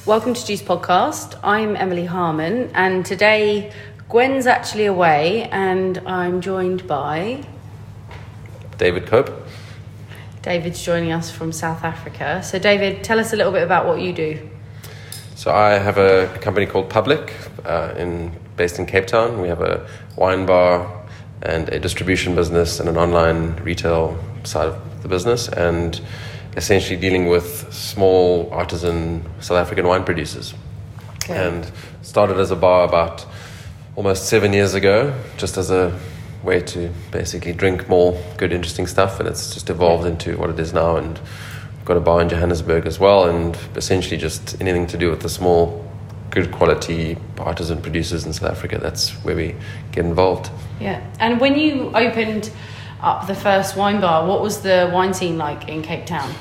welcome to Juice Podcast. I'm Emily Harmon, and today Gwen's actually away, and I'm joined by David Cope. David's joining us from South Africa. So David, tell us a little bit about what you do. So I have a company called Public, based in Cape Town. We have a wine bar and a distribution business and an online retail side of the business, and essentially dealing with small artisan South African wine producers. Okay. And started as a bar about almost 7 years ago, just as a way to basically drink more good, interesting stuff, and it's just evolved into what it is now. And we've got a bar in Johannesburg as well, and essentially just anything to do with the small, good quality artisan producers in South Africa. That's where we get involved. Yeah. And when you opened up the first wine bar, what was the wine scene like in Cape Town?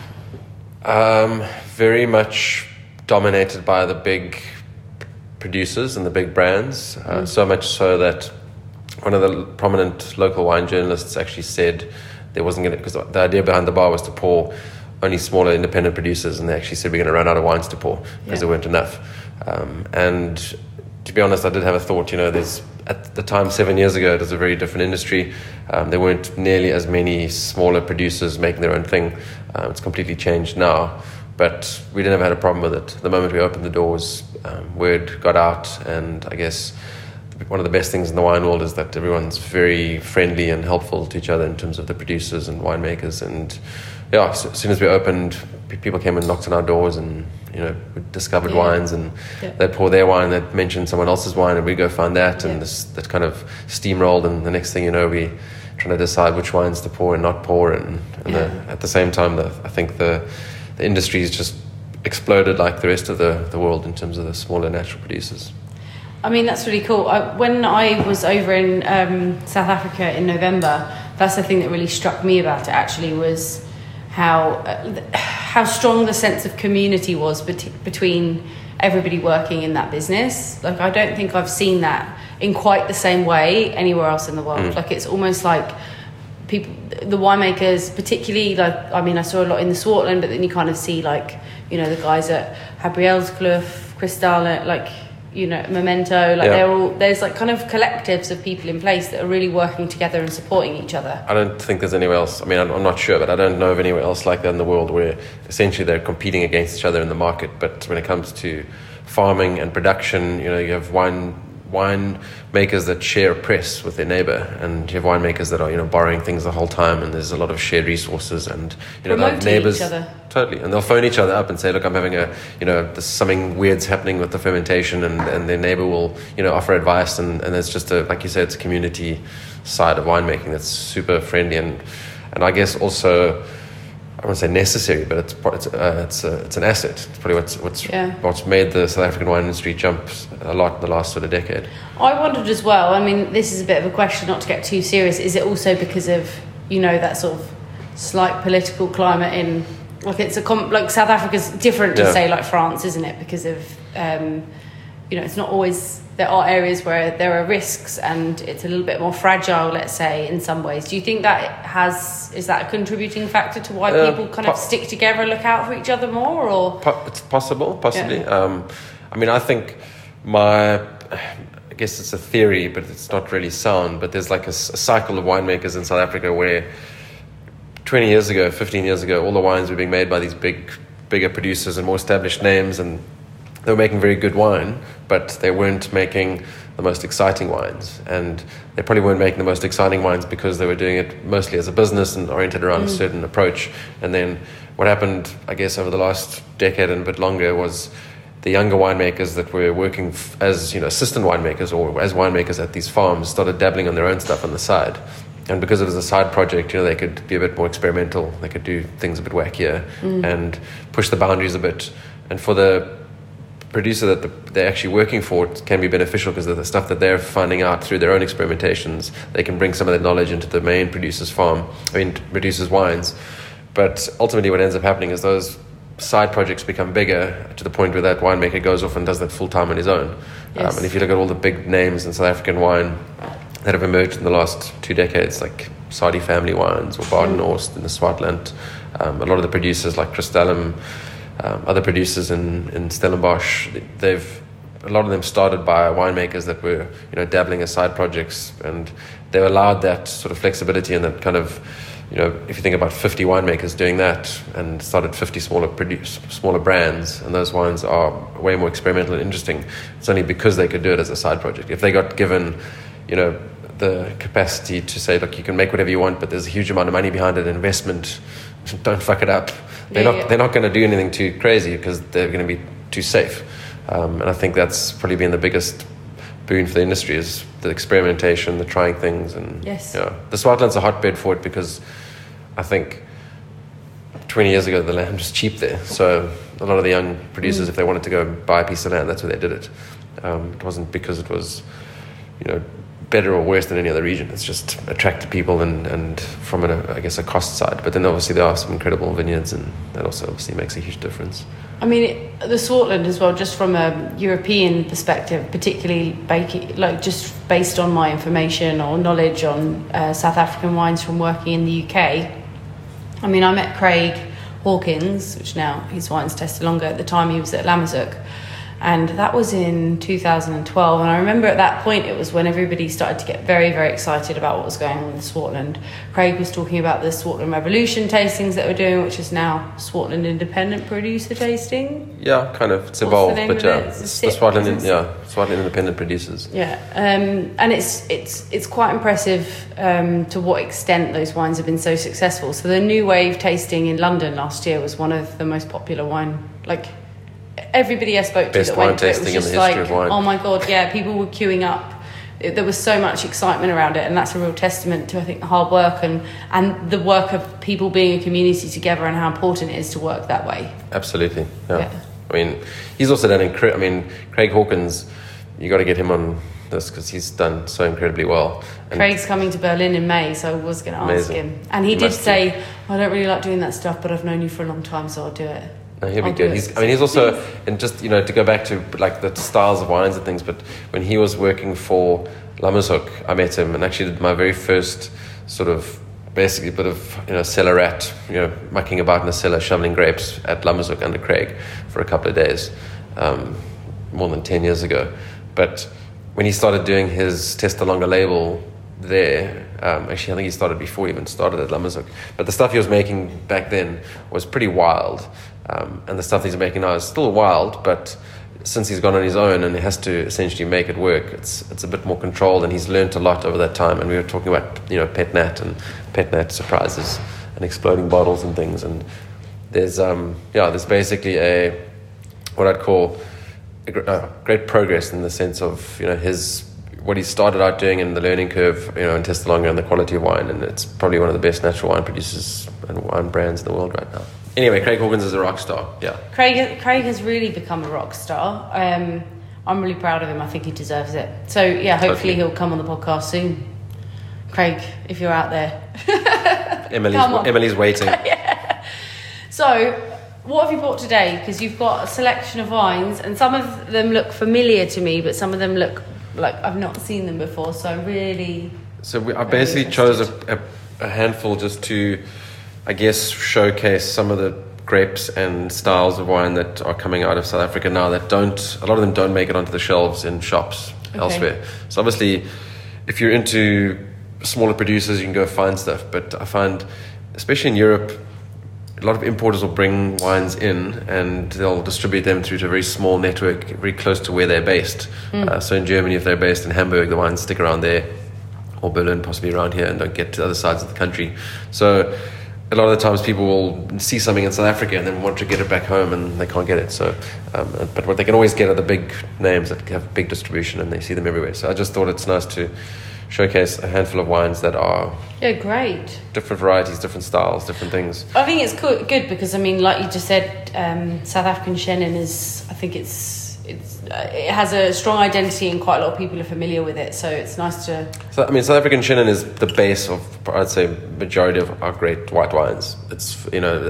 Very much dominated by the big producers and the big brands, so much so that one of the prominent local wine journalists actually said there wasn't going to, because the idea behind the bar was to pour only smaller independent producers, and they actually said we're going to run out of wines to pour because there weren't enough. And to be honest, I did have a thought, there's, at the time 7 years ago, it was a very different industry. There weren't nearly as many smaller producers making their own thing. It's completely changed now, but we didn't have had a problem with it. The moment we opened the doors, word got out, and I guess one of the best things in the wine world is that everyone's very friendly and helpful to each other in terms of the producers and winemakers. And as soon as we opened, people came and knocked on our doors, and we discovered wines, and they'd pour their wine, they'd mention someone else's wine, and we'd go find that, and that kind of steamrolled, and the next thing you know, we trying to decide which wines to pour and not pour, and at the same time, I think the industry's just exploded like the rest of the world in terms of the smaller natural producers. I mean, that's really cool. When I was over in South Africa in November, that's the thing that really struck me about it, actually, was how strong the sense of community was between everybody working in that business. Like, I don't think I've seen that in quite the same way anywhere else in the world. Like, it's almost like people, the winemakers, particularly, I saw a lot in the Swartland, but then you kind of see, the guys at Gabrielskloof, Cristal, Memento, there's kind of collectives of people in place that are really working together and supporting each other. I don't think there's anywhere else. I'm not sure, but I don't know of anywhere else like that in the world, where essentially they're competing against each other in the market. But when it comes to farming and production, you have wine makers that share a press with their neighbor, and you have winemakers that are borrowing things the whole time, and there's a lot of shared resources, and promoting neighbors each other. Totally, and they'll phone each other up and say, look, I'm having there's something weird's happening with the fermentation, and their neighbor will offer advice, and there's just like you said, it's a community side of winemaking that's super friendly, and I guess also, I wouldn't say necessary, but it's an asset. It's probably what's made the South African wine industry jump a lot in the last sort of decade. I wondered as well. This is a bit of a question, not to get too serious. Is it also because of that sort of slight political climate in South Africa's different to say like France, isn't it? Because of it's not always. There are areas where there are risks, and it's a little bit more fragile, let's say, in some ways. Do you think is that a contributing factor to why people kind of stick together and look out for each other more? Or it's possibly. Yeah. I think I guess it's a theory, but it's not really sound. But there's like a cycle of winemakers in South Africa where 20 years ago, 15 years ago, all the wines were being made by these bigger producers and more established names, and they were making very good wine, but they weren't making the most exciting wines. And they probably weren't making the most exciting wines because they were doing it mostly as a business and oriented around a certain approach. And then what happened, I guess, over the last decade and a bit longer was the younger winemakers that were working as assistant winemakers or as winemakers at these farms started dabbling on their own stuff on the side. And because it was a side project, they could be a bit more experimental. They could do things a bit wackier and push the boundaries a bit. And for the producer that they're actually working for, it can be beneficial because of the stuff that they're finding out through their own experimentations. They can bring some of that knowledge into the main producer's producer's wines. But ultimately what ends up happening is those side projects become bigger to the point where that winemaker goes off and does that full time on his own. Yes. And if you look at all the big names in South African wine that have emerged in the last 2 decades, like Sadi family wines or Badenhorst in the Swartland, a lot of the producers like Cristal other producers in Stellenbosch. A lot of them started by winemakers that were, dabbling as side projects, and they were allowed that sort of flexibility and that kind of, if you think about 50 winemakers doing that and started 50 smaller brands, and those wines are way more experimental and interesting, it's only because they could do it as a side project. If they got given, the capacity to say, look, you can make whatever you want, but there's a huge amount of money behind it, investment, don't fuck it up. They're not going to do anything too crazy because they're going to be too safe. And I think that's probably been the biggest boon for the industry, is the experimentation, the trying things. And yes. The Swartland's a hotbed for it because I think 20 years ago the land was cheap there. So a lot of the young producers, if they wanted to go buy a piece of land, that's where they did it. It wasn't because it was, better or worse than any other region. It's just attracted people and from a cost side. But then obviously there are some incredible vineyards, and that also obviously makes a huge difference. I mean, the Swartland as well, just from a European perspective, particularly just based on my information or knowledge on South African wines from working in the UK. I mean, I met Craig Hawkins, which now his wine's tested longer. At the time he was at Lamazuk. And that was in 2012. And I remember at that point, it was when everybody started to get very, very excited about what was going on in Swartland. Craig was talking about the Swartland Revolution tastings that we're doing, which is now Swartland Independent Producer Tasting. Yeah, kind of. It's evolved, but yeah, it's the Swartland, Swartland Independent Producers. Yeah, and it's quite impressive to what extent those wines have been so successful. So the New Wave tasting in London last year was one of the most popular wine, everybody I spoke to best that wine went to it tasting was just in the history of wine. Oh my god, yeah, people were queuing up. There was so much excitement around it, and that's a real testament to, I think, the hard work and the work of people being a community together, and how important it is to work that way. Absolutely, yeah. I mean, he's also done Craig Hawkins, you got to get him on this because he's done so incredibly well. And Craig's coming to Berlin in May, so I was going to ask him, and he did say, I don't really like doing that stuff, but I've known you for a long time, so I'll do it. No, he'll be good. He's also, and just, to go back to the styles of wines and things, but when he was working for Lamazuk, I met him and actually did my very first sort of, basically a bit of, cellar rat, mucking about in a cellar, shoveling grapes at Lamazuk under Craig for a couple of days, more than 10 years ago. But when he started doing his Testa Longa label there, actually I think he started before he even started at Lamazuk, but the stuff he was making back then was pretty wild. And the stuff he's making now is still wild, but since he's gone on his own and he has to essentially make it work, it's a bit more controlled, and he's learned a lot over that time. And we were talking about pet nat surprises and exploding bottles and things. And there's basically what I'd call great progress in the sense of what he started out doing in the learning curve, in Testa Longa and the quality of wine, and it's probably one of the best natural wine producers and wine brands in the world right now. Anyway, Craig Hawkins is a rock star. Yeah. Craig has really become a rock star. I'm really proud of him. I think he deserves it. So yeah, hopefully he'll come on the podcast soon. Craig, if you're out there. Emily's waiting. Yeah. So, what have you brought today? Because you've got a selection of wines, and some of them look familiar to me, but some of them look like I've not seen them before. So I basically chose a handful just to, I guess, showcase some of the grapes and styles of wine that are coming out of South Africa now that a lot of them don't make it onto the shelves in shops elsewhere. So obviously, if you're into smaller producers, you can go find stuff. But I find, especially in Europe, a lot of importers will bring wines in and they'll distribute them through to a very small network, very close to where they're based. So in Germany, if they're based in Hamburg, the wines stick around there, or Berlin, possibly around here, and don't get to the other sides of the country. So a lot of the times people will see something in South Africa and then want to get it back home and they can't get it. So, but what they can always get are the big names that have big distribution and they see them everywhere. So I just thought it's nice to showcase a handful of wines that are great, different varieties, different styles, different things. I think it's good because like you just said, South African Chenin is, I think it has a strong identity and quite a lot of people are familiar with it, so it's nice to... So, South African Chenin is the base of, I'd say, majority of our great white wines. It's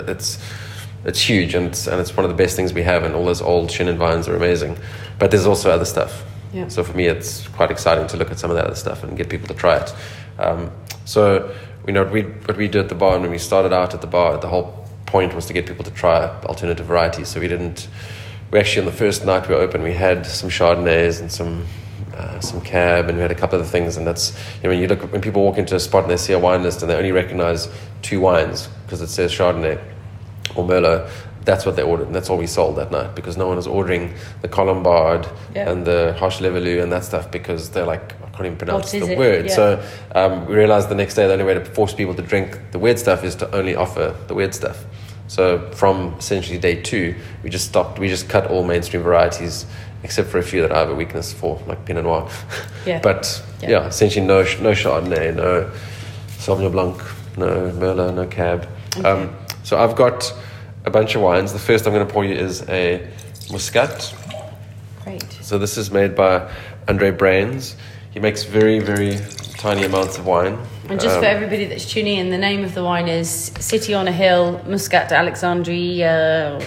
it's huge and it's one of the best things we have, and all those old Chenin vines are amazing. But there's also other stuff. Yeah. So for me, it's quite exciting to look at some of that other stuff and get people to try it. So what we do at the bar, and when we started out at the bar, the whole point was to get people to try alternative varieties. So we actually, on the first night we were open, we had some Chardonnays and some Cab, and we had a couple of other things. And that's, when people walk into a spot and they see a wine list and they only recognize 2 wines because it says Chardonnay or Merlot, that's what they ordered, and that's all we sold that night, because no one was ordering the Colombard and the Harsh Levelou and that stuff, because they're like, I can't even pronounce the word. Yeah. So we realized the next day the only way to force people to drink the weird stuff is to only offer the weird stuff. So from essentially day 2, we just cut all mainstream varieties, except for a few that I have a weakness for, like Pinot Noir. Yeah. But essentially no Chardonnay, no Sauvignon Blanc, no Merlot, no Cab. Okay. So I've got a bunch of wines. The first I'm going to pour you is a Muscat. Great. So this is made by Andre Brains. He makes very, very tiny amounts of wine. And just for everybody that's tuning in, the name of the wine is City on a Hill, Muscat d'Alexandrie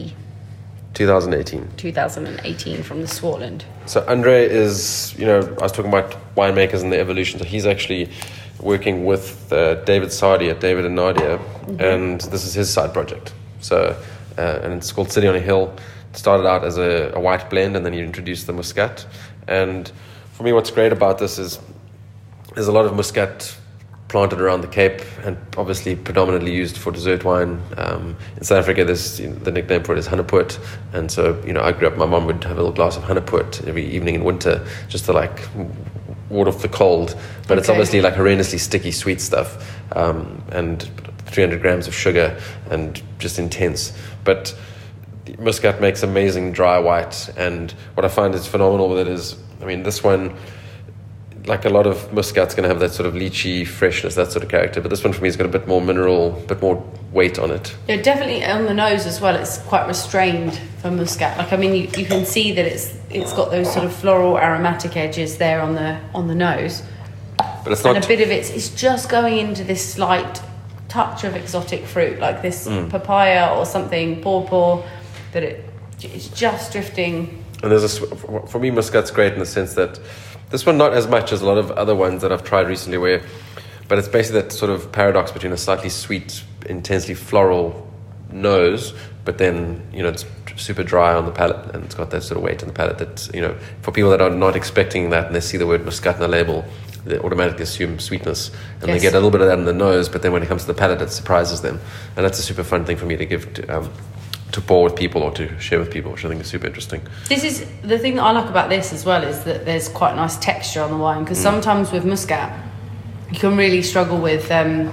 2018 from the Swartland. So Andre is, I was talking about winemakers and the evolution. So he's actually working with David Sardi at David and Nadia, and this is his side project. So, and it's called City on a Hill. It started out as a white blend, and then you introduced the Muscat. And for me, what's great about this is there's a lot of Muscat planted around the Cape, and obviously predominantly used for dessert wine. In South Africa, there's the nickname for it is Hanepoort, and so I grew up. My mum would have a little glass of Hanepoort every evening in winter, just to like ward off the cold. But it's obviously like horrendously sticky, sweet stuff, and 300 grams of sugar, and just intense. But Muscat makes amazing dry white, and what I find is phenomenal with it is, this one, like a lot of Muscat's going to have that sort of lychee freshness, that sort of character, but this one for me has got a bit more mineral, a bit more weight on it. Yeah, definitely on the nose as well. It's quite restrained for Muscat. You can see that it's got those sort of floral aromatic edges there on the nose, but it's not. And a bit of it's just going into this slight touch of exotic fruit, like this papaya or something, pawpaw, that it's just drifting. And for me, Muscat's great in the sense that this one not as much as a lot of other ones that I've tried recently, but it's basically that sort of paradox between a slightly sweet, intensely floral nose, but then it's super dry on the palate, and it's got that sort of weight on the palate that for people that are not expecting that and they see the word Muscat on the label, they automatically assume sweetness, and they get a little bit of that in the nose, but then when it comes to the palate, it surprises them, and that's a super fun thing for me to give to pour with people or to share with people, which I think is super interesting. This is the thing that I like about this as well, is that there's quite nice texture on the wine, because sometimes with Muscat you can really struggle with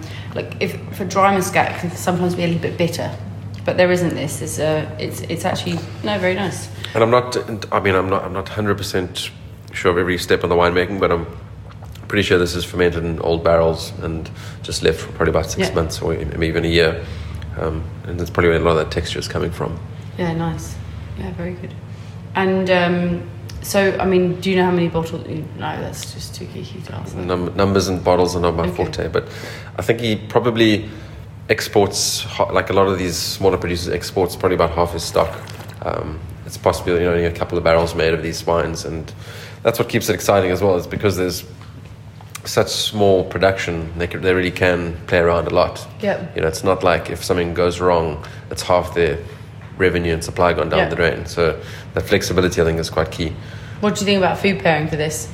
for dry Muscat it can sometimes be a little bit bitter, but there isn't this. It's actually very nice. And I'm not 100% sure of every step on the winemaking, but I'm pretty sure this is fermented in old barrels and just left for probably about 6 months or even a year. And that's probably where a lot of that texture is coming from. Yeah, nice. Yeah, very good. And do you know how many bottles? No, that's just too geeky to ask. Numbers and bottles are not my forte, but I think he probably exports, like a lot of these smaller producers, exports probably about half his stock. It's possibly only a couple of barrels made of these wines, and that's what keeps it exciting as well, is because there's such small production, they really can play around a lot. Yeah. It's not like if something goes wrong, it's half their revenue and supply gone down the drain. So that flexibility, I think, is quite key. What do you think about food pairing for this?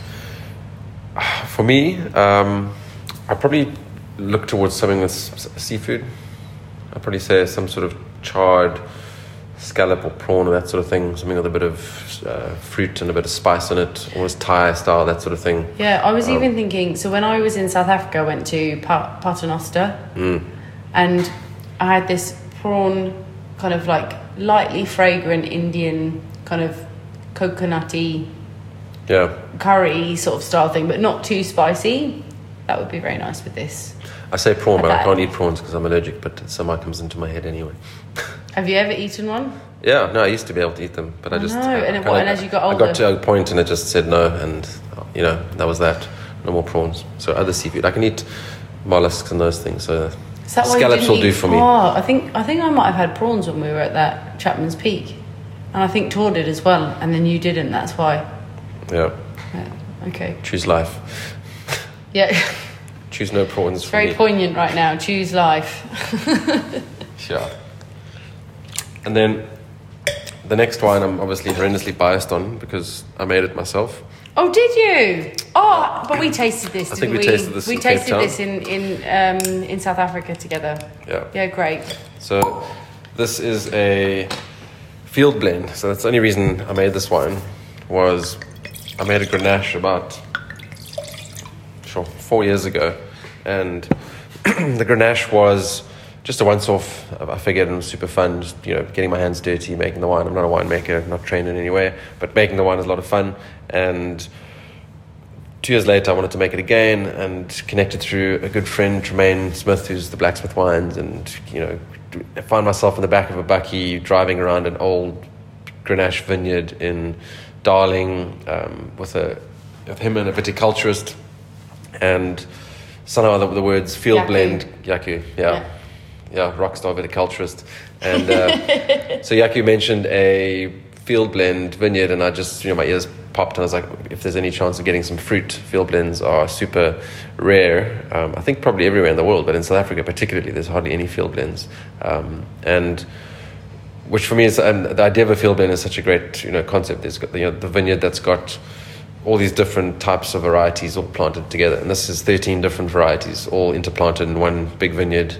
For me, I probably look towards something with seafood. I'd probably say some sort of charred scallop or prawn or that sort of thing, something with a bit of fruit and a bit of spice in it, almost Thai style, that sort of thing. Yeah, I was even thinking, so when I was in South Africa, I went to Paternoster, and I had this prawn, kind of like lightly fragrant Indian kind of coconutty curry sort of style thing, but not too spicy. That would be very nice with this. I say prawn, but I can't eat prawns because I'm allergic, but some comes into my head anyway. Have you ever eaten one? Yeah, no, I used to be able to eat them, but I just... No, and as you got older? I got to a point and it just said no, and, that was that. No more prawns. So other seafood. I can eat mollusks and those things, so scallops will do for me. Oh, I think I might have had prawns when we were at that Chapman's Peak. And I think Tor did as well, and then you didn't, that's why. Yeah. Okay. Choose life. Yeah. Choose no prawns. It's very poignant right now. Choose life. Yeah. And then the next wine I'm obviously horrendously biased on because I made it myself. Oh, did you? Oh, but we tasted this. I think we tasted this. We in Cape tasted Town. this in South Africa together. Yeah. Yeah, great. So this is a field blend. So that's the only reason I made this wine was I made a Grenache about 4 years ago, and the Grenache was just a once-off. I figured it was super fun, just, getting my hands dirty, making the wine. I'm not a winemaker, not trained in any way, but making the wine is a lot of fun. And 2 years later, I wanted to make it again and connected through a good friend, Tremaine Smith, who's the Blacksmith Wines, and, I found myself in the back of a bakkie driving around an old Grenache vineyard in Darling with him and a viticulturist, and somehow the words field Yaku. blend, Yaku, yeah, rockstar viticulturist. And so Yaku mentioned a field blend vineyard, and I just, my ears popped, and I was like, if there's any chance of getting some fruit, field blends are super rare. I think probably everywhere in the world, but in South Africa particularly, there's hardly any field blends. And which for me is, the idea of a field blend is such a great, concept. There's got the vineyard that's got all these different types of varieties all planted together, and this is 13 different varieties all interplanted in one big vineyard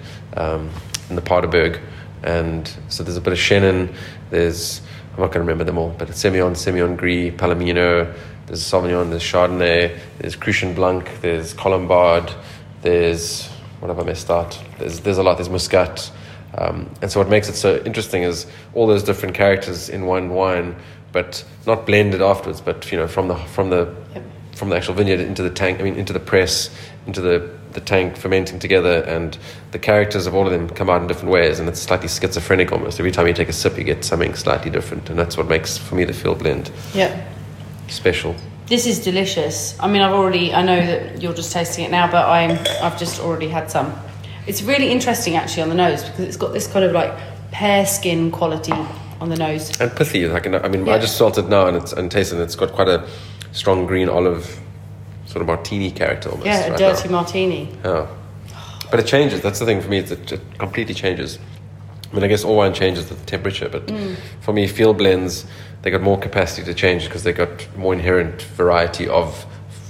in the Paardeberg. And so there's a bit of Chenin, there's, I'm not going to remember them all, but it's Semillon Gris, Palomino, there's Sauvignon, there's Chardonnay, there's Crucian Blanc, there's Colombard, there's, what have I missed out? There's a lot, there's Muscat. And so what makes it so interesting is all those different characters in one wine, but not blended afterwards, but from the actual vineyard into the tank, into the press, into the tank, fermenting together, and the characters of all of them come out in different ways, and it's slightly schizophrenic almost. Every time you take a sip, you get something slightly different, and that's what makes, for me, the field blend special. This is delicious. I know that you're just tasting it now, but I've just already had some. It's really interesting actually on the nose because it's got this kind of like pear skin quality on the nose. And pithy. I just felt it now and tasted it. It's got quite a strong green olive sort of martini character almost. Yeah, a dirty martini. Yeah. But it changes. That's the thing for me. It completely changes. I guess all wine changes with the temperature, but for me, field blends, they got more capacity to change because they got more inherent variety of,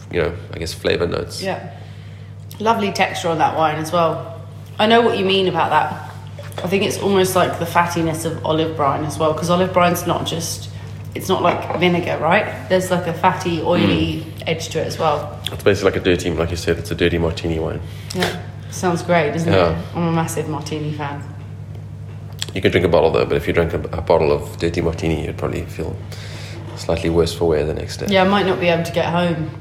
flavor notes. Yeah. Lovely texture on that wine as well. I know what you mean about that. I think it's almost like the fattiness of olive brine as well, because olive brine's it's not like vinegar, right? There's like a fatty, oily edge to it as well. It's basically like a dirty, like you said, it's a dirty martini wine. Yeah, sounds great, doesn't it? I'm a massive martini fan. You can drink a bottle though, but if you drank a bottle of dirty martini, you'd probably feel slightly worse for wear the next day. Yeah, I might not be able to get home.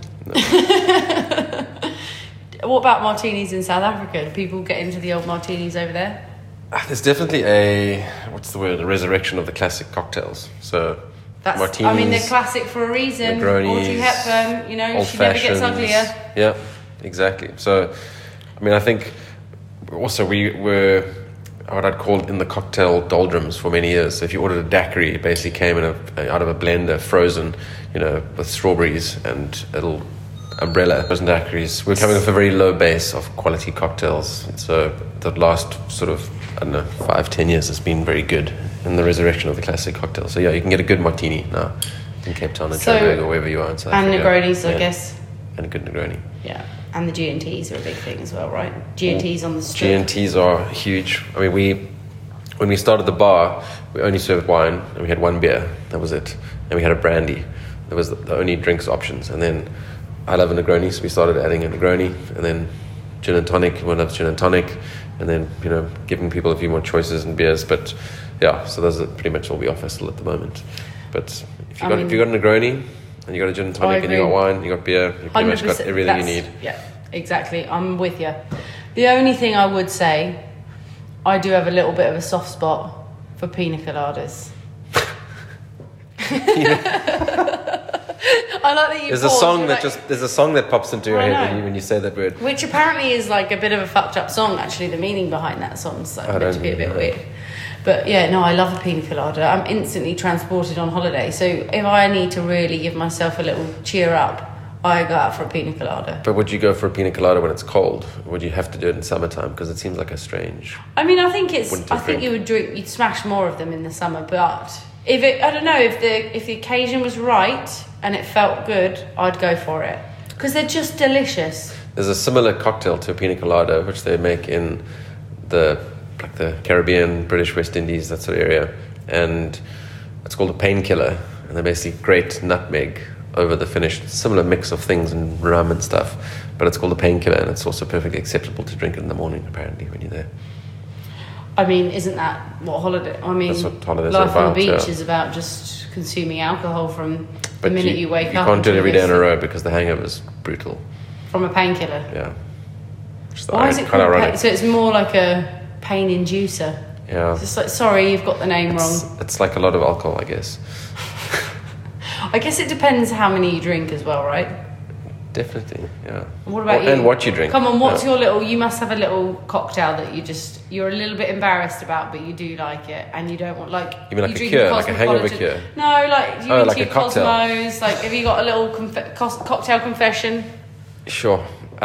No. What about martinis in South Africa? Do people get into the old martinis over there? There's definitely a resurrection of the classic cocktails. So martinis, they're classic for a reason. Negronis, Audrey Hepburn, she never gets uglier. Yeah, exactly. So, I think also we were what I'd call in the cocktail doldrums for many years. So if you ordered a daiquiri, it basically came out of a blender, frozen, with strawberries and a little umbrella. Frozen daiquiris. We're coming off a very low base of quality cocktails. So the last sort of, 5-10 years has been very good in the resurrection of the classic cocktail. So yeah, you can get a good martini now in Cape Town and Joburg or wherever you are in South Africa. And Negronis, I guess. And a good Negroni. Yeah. And the G&Ts are a big thing as well, right? G&Ts on the strip. G&Ts are huge. When we started the bar, we only served wine and we had one beer. That was it. And we had a brandy. That was the only drinks options. And then I love a Negroni, so we started adding a Negroni, and then gin and tonic. Everyone loves gin and tonic, and then giving people a few more choices and beers. But yeah, so those are pretty much all we offer still at the moment. But if you got a Negroni and you got a gin and tonic and you got wine, you got beer, you pretty much got everything you need. Yeah, exactly. I'm with you. The only thing I would say, I do have a little bit of a soft spot for pina coladas. I like that you. There's a song that pops into your head when you say that word, which apparently is like a bit of a fucked up song. Actually, the meaning behind that song is meant to be a bit weird. But yeah, no, I love a pina colada. I'm instantly transported on holiday. So if I need to really give myself a little cheer up, I go out for a pina colada. But would you go for a pina colada when it's cold? Or would you have to do it in summertime? Because it seems like a strange... I mean, I think drink. you'd smash more of them in the summer, but I don't know, if the occasion was right and it felt good, I'd go for it. Because they're just delicious. There's a similar cocktail to a pina colada, which they make in the Caribbean, British West Indies, that sort of area. And it's called a painkiller. And they basically grate nutmeg over the finished, similar mix of things and rum and stuff, but it's called a painkiller, and it's also perfectly acceptable to drink it in the morning, apparently, when you're there. I mean, isn't that what holiday? I mean, that's what holidays life are about, on the beach yeah. is about just consuming alcohol from but the minute you wake up. You can't do it every day in a row because the hangover is brutal. From a painkiller. Yeah. Why is it called so it's more like a pain inducer. Yeah. It's just like, sorry, you've got the name wrong. It's like a lot of alcohol, I guess. I guess it depends how many you drink as well, right? Definitely, yeah. And what about you? And what you drink. Come on, what's your little... You must have a little cocktail that you're a little bit embarrassed about, but you do like it, and you don't want, like... You mean like a cure, like a hangover cure? No, like, you into like your a cocktail. Cosmos, like, have you got a little cocktail confession? Sure.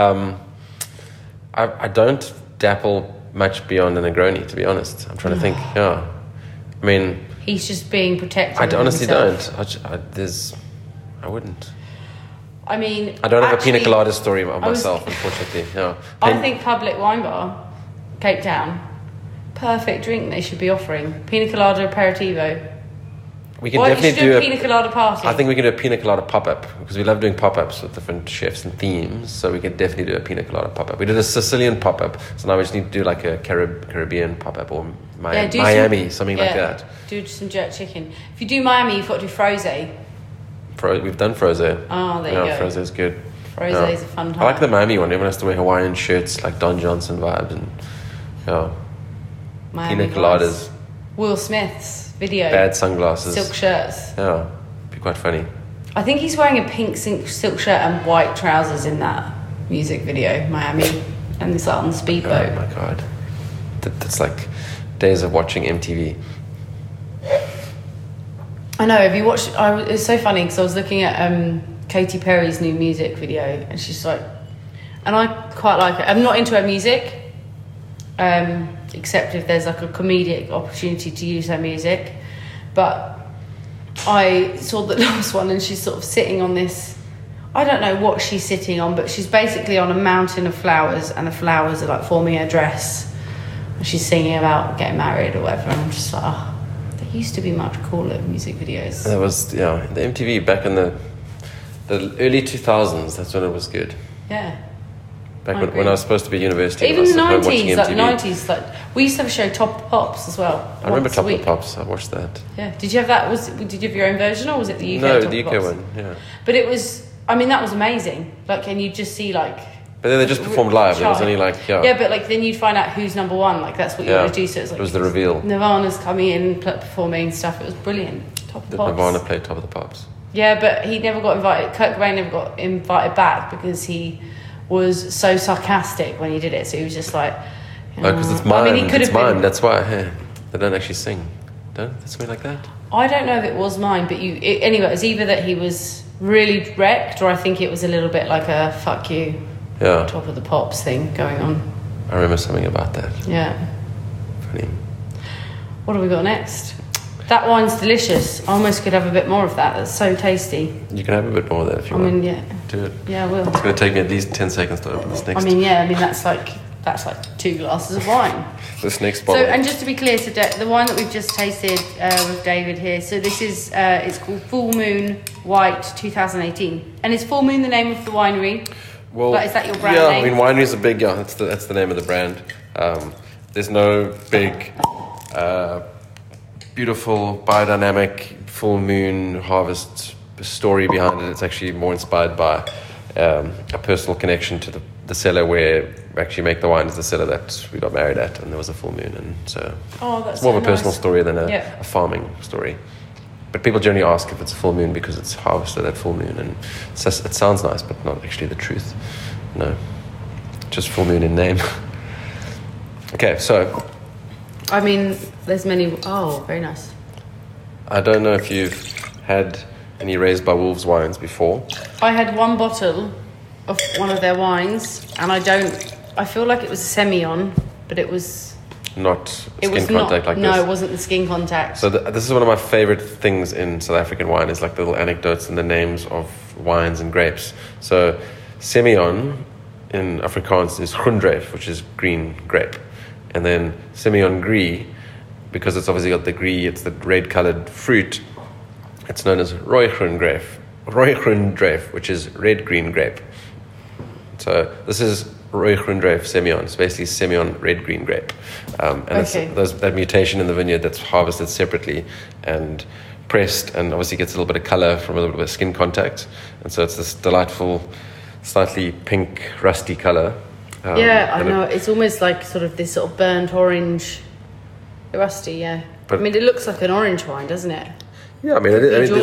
I don't dabble much beyond a Negroni, to be honest. I'm trying to think, yeah. I mean... He's just being protective. I honestly himself. don't. I wouldn't. I mean, I don't have a pina colada story of myself, unfortunately. No. I think Public Wine Bar, Cape Town, perfect drink they should be offering. Pina colada aperitivo. We can definitely do a pina colada party. I think we can do a pina colada pop-up because we love doing pop-ups with different chefs and themes. So we can definitely do a pina colada pop-up. We did a Sicilian pop-up, so now we just need to do like a Caribbean pop-up or Miami, something like that. Do some jerk chicken. If you do Miami, you've got to do frosé. We've done frosé. Oh, there you go. Frosé is good. Frosé is a fun time. I like the Miami one. Everyone has to wear Hawaiian shirts, like Don Johnson vibes, and Miami pina coladas. Will Smith's video. Bad sunglasses. Silk shirts. Yeah, be quite funny. I think he's wearing a pink silk shirt and white trousers in that music video, Miami, and he's on the speedboat. Oh my god, that's like days of watching MTV. I know. Have you watched? It's so funny because I was looking at Katy Perry's new music video, and she's like, and I quite like it. I'm not into her music, except if there's like a comedic opportunity to use her music. But I saw the last one, and she's sort of sitting on this. I don't know what she's sitting on, but she's basically on a mountain of flowers, and the flowers are like forming a dress. And she's singing about getting married or whatever, and I'm just like, used to be much cooler music videos. That was the MTV back in the early 2000s. That's when it was good. Yeah. Back when I was supposed to be at university. Even the 90s, like we used to have a show, Top of Pops, as well. I remember Top of the Pops. I watched that. Yeah. Did you have that? Did you have your own version, or was it the UK? No, Top the of UK Pops? one. Yeah. But it was. I mean, that was amazing. Like, and you just see like. But then they just performed live. It was only like Yeah, but like then you'd find out who's number one. Like that's what you want to do. So it was the reveal. Nirvana's coming in, performing stuff. It was brilliant. Top of the Pops. Nirvana played Top of the Pops. Yeah, but he never got invited. Kurt Cobain never got invited back because he was so sarcastic when he did it. So he was just like, because it's mime. I mean, he could have been. That's why they don't actually sing. Don't they? Something like that. I don't know if it was mine, but anyway. It was either that he was really wrecked, or I think it was a little bit like a fuck you. Yeah. Top of the Pops thing going on. I remember something about that. Yeah. Funny. What have we got next? That wine's delicious. I almost could have a bit more of that. That's so tasty. You can have a bit more of that if you want. I mean, yeah. Do it. Yeah, I will. It's going to take me at least 10 seconds to open this next. I mean, yeah. I mean, that's like 2 glasses of wine. This next bottle. So, and just to be clear, so the wine that we've just tasted with David here. So this is it's called Full Moon White 2018, and is Full Moon the name of the winery? Well, like, is that your brand name? name? I mean, wineries are big. Yeah, that's the name of the brand. There's no big, beautiful, biodynamic full moon harvest story behind it. It's actually more inspired by a personal connection to the cellar where we actually make the wine. Is the cellar that we got married at, and there was a full moon, and so that's it's more so of a personal nice. story than a farming story. But people generally ask if it's a full moon because it's harvested at full moon, and it sounds nice, but not actually the truth. No, just full moon in name. Okay, so. I mean, there's many. Oh, very nice. I don't know if you've had any Raised by Wolves wines before? I had one bottle of one of their wines, and I feel like it was a Semillon, but it was not skin contact like this. No, it wasn't the skin contact. So this is one of my favorite things in South African wine, is like the little anecdotes and the names of wines and grapes. So Semillon in Afrikaans is Groendryf, which is green grape. And then Semillon Gris, because it's obviously got the gris, it's the red coloured fruit, it's known as Rooi Groendryf, which is red green grape. So this is Rooi Groendryf Semillon. It's basically Semillon red green grape. And it's that mutation in the vineyard that's harvested separately and pressed, and obviously gets a little bit of colour from a little bit of skin contact. And so it's this delightful, slightly pink, rusty colour. I know. It's almost like sort of this sort of burnt orange, rusty, yeah. But, I mean, it looks like an orange wine, doesn't it? Yeah, I mean,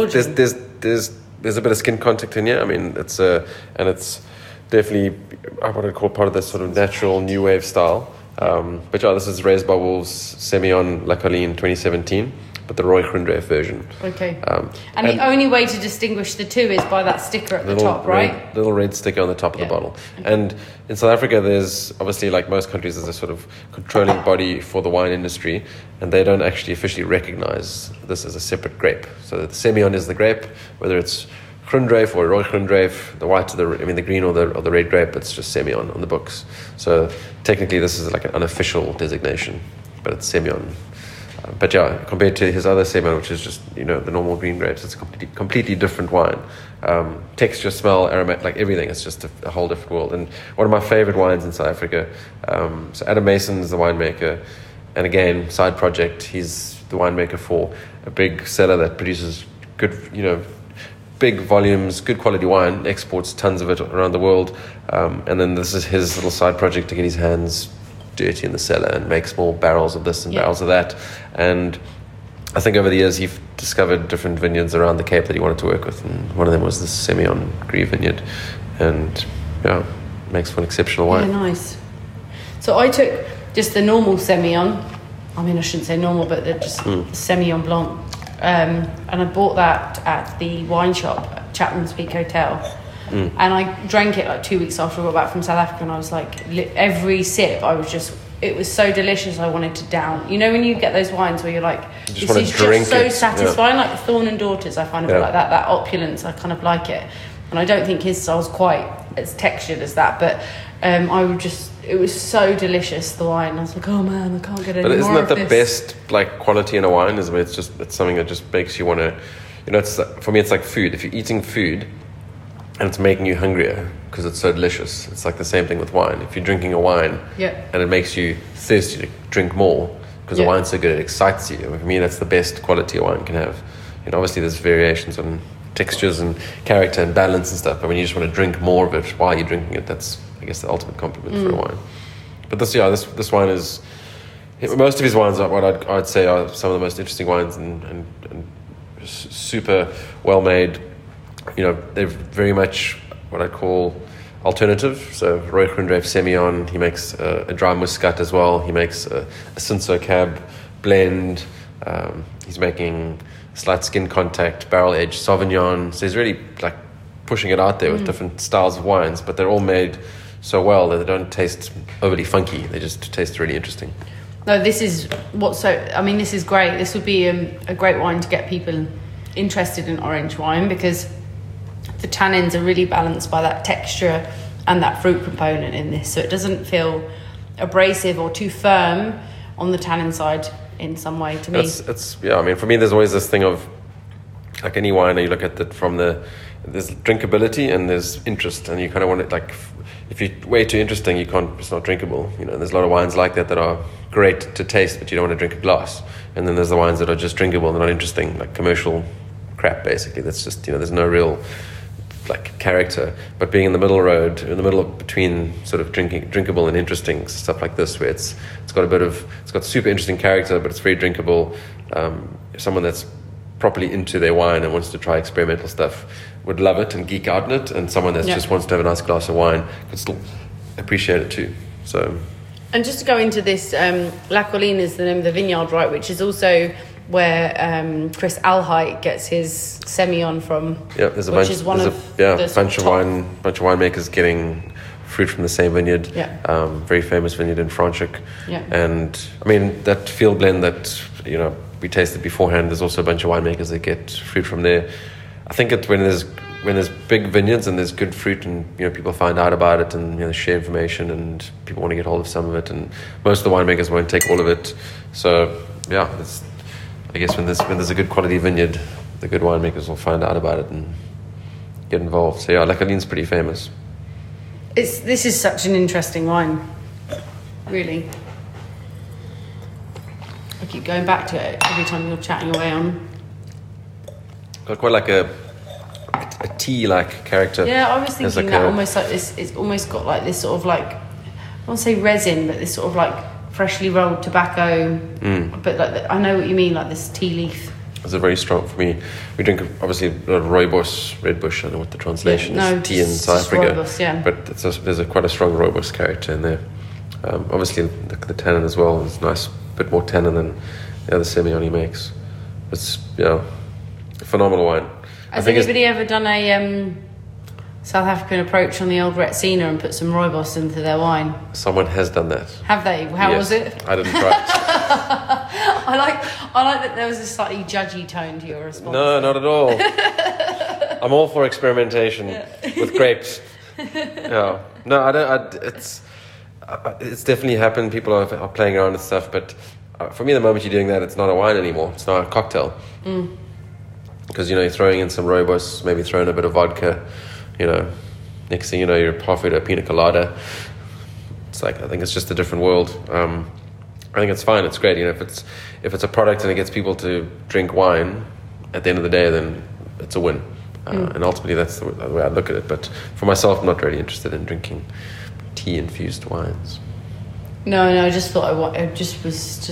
there's a bit of skin contact in here. I mean, it's definitely, I want to call part of this sort of natural new wave style. But yeah, this is Raised by Wolves Semillon La Colline 2017, but the Rooi Groendryf version. Okay. And the only way to distinguish the two is by that sticker at the top, right? Little red sticker on the top of the bottle. Okay. And in South Africa, there's obviously, like most countries, there's a sort of controlling body for the wine industry, and they don't actually officially recognize this as a separate grape. So the Semillon is the grape, whether it's Groendryf or Rooi Groendryf, the white, the green or the red grape, it's just Semillon on the books. So technically, this is like an unofficial designation, but it's Semillon. But yeah, compared to his other Semillon, which is just the normal green grapes, it's a completely different wine. Texture, smell, aromatic, like everything. It's just a whole different world. And one of my favorite wines in South Africa. So Adam Mason is the winemaker, and again, side project. He's the winemaker for a big cellar that produces good, big volumes, good quality wine, exports tons of it around the world. And then this is his little side project to get his hands dirty in the cellar and make small barrels of this and barrels of that. And I think over the years he discovered different vineyards around the Cape that he wanted to work with, and one of them was the Semillon Gris vineyard, and makes for an exceptional wine. Yeah, nice. So I took just the normal Semillon, I mean I shouldn't say normal, but just Semillon Blanc, and I bought that at the wine shop at Chapman's Peak Hotel. And I drank it like 2 weeks after I got back from South Africa, and I was like, every sip, it was so delicious, I wanted to down. You know when you get those wines where you're like, this is just so satisfying, like the Thorn and Daughters, I find it like that opulence, I kind of like it. And I don't think his style's quite as textured as that, but it was so delicious, the wine. I was like, oh man, I can't get any more of this. But isn't that the best like quality in a wine, is where it's something that just makes you want to, for me it's like food. If you're eating food and it's making you hungrier because it's so delicious, it's like the same thing with wine. If you're drinking a wine and it makes you thirsty to drink more because the wine's so good, it excites you. For me, that's the best quality a wine can have. Obviously there's variations on textures and character and balance and stuff, but when you just want to drink more of it while you're drinking it, that's, I guess, the ultimate compliment for a wine. But this wine is, most of his wines are what I'd say are some of the most interesting wines and super well made. They're very much what I'd call alternative. So Rooi Groendryf Semillon, he makes a dry muscat as well. He makes a Cinsault Cab blend. He's making slight skin contact, barrel aged Sauvignon. So he's really like pushing it out there with different styles of wines, but they're all made so well that they don't taste overly funky. They just taste really interesting. No, this is this is great. This would be a great wine to get people interested in orange wine, because the tannins are really balanced by that texture and that fruit component in this, so it doesn't feel abrasive or too firm on the tannin side in some way to me. I mean, for me there's always this thing of, like any wine, you look at it from there's drinkability and there's interest, and you kind of want it, like, if you're way too interesting, it's not drinkable. There's a lot of wines like that are great to taste, but you don't want to drink a glass. And then there's the wines that are just drinkable and they're not interesting, like commercial crap basically. That's just, there's no real like character. But being in the middle road, in the middle of between sort of drinkable and interesting stuff like this, where it's got super interesting character, but it's very drinkable. Someone that's properly into their wine and wants to try experimental stuff would love it and geek out on it, and someone that just wants to have a nice glass of wine could still appreciate it too. So, and just to go into this, La Colline is the name of the vineyard, right? Which is also where Chris Alheit gets his Semillon from. Yeah, there's a bunch of winemakers getting fruit from the same vineyard. Yeah. Very famous vineyard in Franschhoek. Yeah. And I mean that field blend that we tasted beforehand. There's also a bunch of winemakers that get fruit from there. I think when there's big vineyards and there's good fruit and people find out about it and share information and people want to get hold of some of it, and most of the winemakers won't take all of it. So yeah, I guess when there's a good quality vineyard, the good winemakers will find out about it and get involved. So yeah, Lacaline's pretty famous. This is such an interesting wine, really. I keep going back to it every time you're chatting away on. Got quite like a tea-like character. Yeah, I was thinking that almost like this. It's almost got like this sort of like, I won't say resin, but this sort of like freshly rolled tobacco. But like I know what you mean, like this tea leaf. It's a very strong for me. We drink obviously a rooibos, redbush. I don't know what the translation is. Tea in South Africa, rooibos, yeah. But there's quite a strong rooibos character in there. Obviously the tannin as well is nice, a bit more tannin than the other Semillon he makes. It's a phenomenal wine. Has anybody ever done a South African approach on the old Retsina and put some rooibos into their wine? Someone has done that. Have they? How was it? I didn't try it. I like that there was a slightly judgy tone to your response. No, not at all. I'm all for experimentation with grapes. Yeah. No, I don't. It's definitely happened. People are playing around with stuff, but for me, the moment you're doing that, it's not a wine anymore. It's not a cocktail. Because you're throwing in some rooibos, maybe throwing a bit of vodka. Next thing you know, you're halfway to a pina colada. It's like, I think it's just a different world. I think it's fine. It's great. If it's a product and it gets people to drink wine, at the end of the day, then it's a win. And ultimately, that's the way I look at it. But for myself, I'm not really interested in drinking tea-infused wines. No, I just thought it just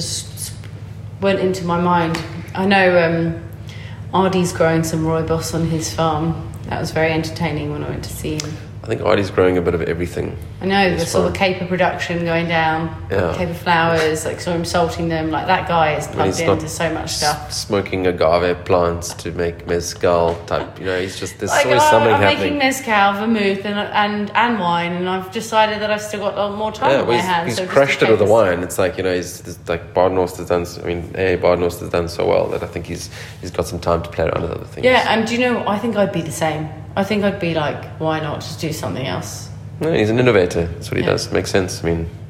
went into my mind. I know Ardy's growing some rooibos on his farm. That was very entertaining when I went to see him. I think Ardy's growing a bit of everything. I know, the sort of caper production going down, caper flowers, saw him salting them. Like, that guy is plugged into so much stuff. Smoking agave plants to make mezcal type, he's just, there's like, always something I'm happening. making mezcal, vermouth and wine, and I've decided that I've still got a lot more time on my hands. He's crushed it with the wine. It's like, he's like Badenhorst has done, Badenhorst has done so well that I think he's got some time to play around with other things. Yeah, and do you know, I think I'd be the same. I think I'd be like, why not just do something else? No, he's an innovator. That's what he does. It makes sense.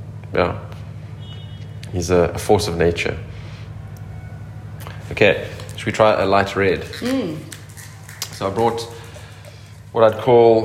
He's a force of nature. Okay, should we try a light red? So I brought what I'd call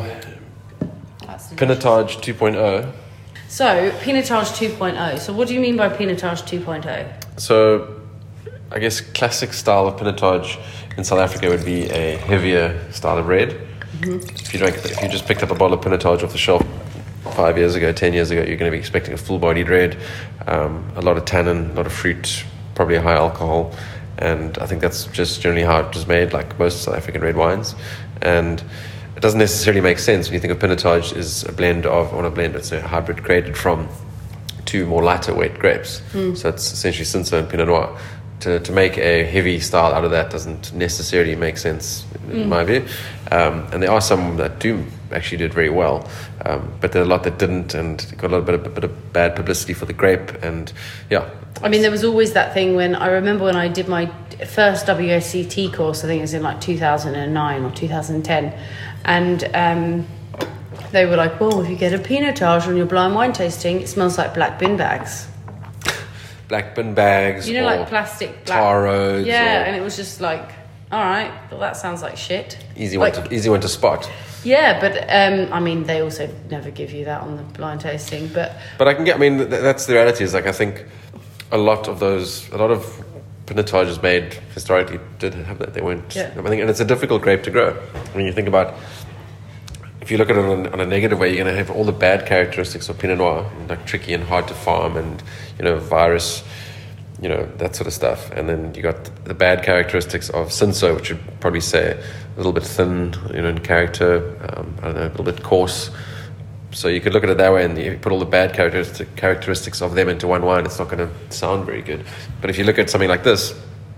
Pinotage 2.0. So, Pinotage 2.0. So what do you mean by Pinotage 2.0? So, I guess classic style of Pinotage in South Africa would be a heavier style of red. If you just picked up a bottle of Pinotage off the shelf 5 years ago, 10 years ago, you're going to be expecting a full-bodied red, a lot of tannin, a lot of fruit, probably a high alcohol, and I think that's just generally how it was made, like most South African red wines. And it doesn't necessarily make sense when you think of Pinotage is it's a hybrid created from two more lighter weight grapes. So it's essentially Cinsault and Pinot Noir. To make a heavy style out of that doesn't necessarily make sense in my view. And there are some that do actually did very well, but there are a lot that didn't, and got a bit of bad publicity for the grape. And I mean, there was always that thing when I did my first WSET course. I think it was in like 2009 or 2010, and they were like, "Well, if you get a Pinotage on your blind wine tasting, it smells like black bin bags." Black bin bags, like plastic taros. And it was just like, all right, well, that sounds like shit. Easy one to spot. Yeah, but I mean, they also never give you that on the blind tasting. But that's the reality. Is like, I think a lot of Pinotages made historically did have that. They weren't. Yeah. I think, and it's a difficult grape to grow. When you think about, if you look at it on a negative way, you're going to have all the bad characteristics of Pinot Noir, like tricky and hard to farm, and virus, that sort of stuff. And then you got the bad characteristics of Cinsault, which would probably say a little bit thin, in character, a little bit coarse. So you could look at it that way, and you put all the bad characteristics of them into one wine, it's not going to sound very good. But if you look at something like this,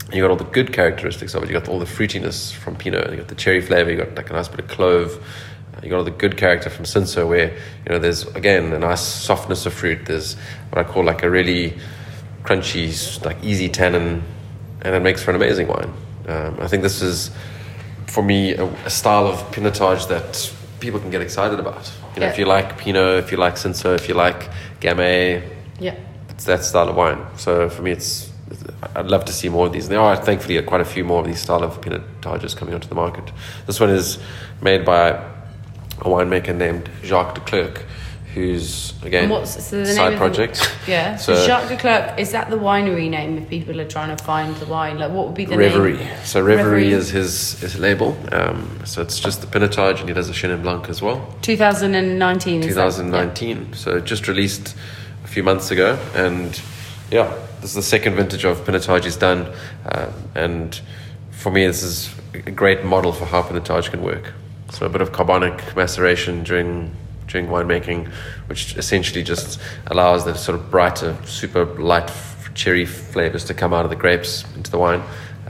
You got all the good characteristics of it. You got all the fruitiness from Pinot. You got the cherry flavor. You got like a nice bit of clove. You got all the good character from Cinsault, where there's again a nice softness of fruit. There's what I call like a really crunchy, like easy tannin, and it makes for an amazing wine. I think this is, for me, a style of pinotage that people can get excited about. If you like Pinot, if you like Cinsault, if you like Gamay, it's that style of wine. So for me, I'd love to see more of these. There are, thankfully, quite a few more of these style of pinotages coming onto the market. This one is made by a winemaker named Jacques de Klerk, who's, again, side project. Yeah, so Jacques de Klerk, is that the winery name if people are trying to find the wine? Like, what would be the Reverie. name? So Reverie is his label. So it's just the pinotage, and he does a Chenin Blanc as well. 2019, 2019. So just released a few months ago, and this is the second vintage of pinotage he's done, and for me this is a great model for how pinotage can work. So a bit of carbonic maceration during winemaking, which essentially just allows the sort of brighter, super light cherry flavors to come out of the grapes into the wine.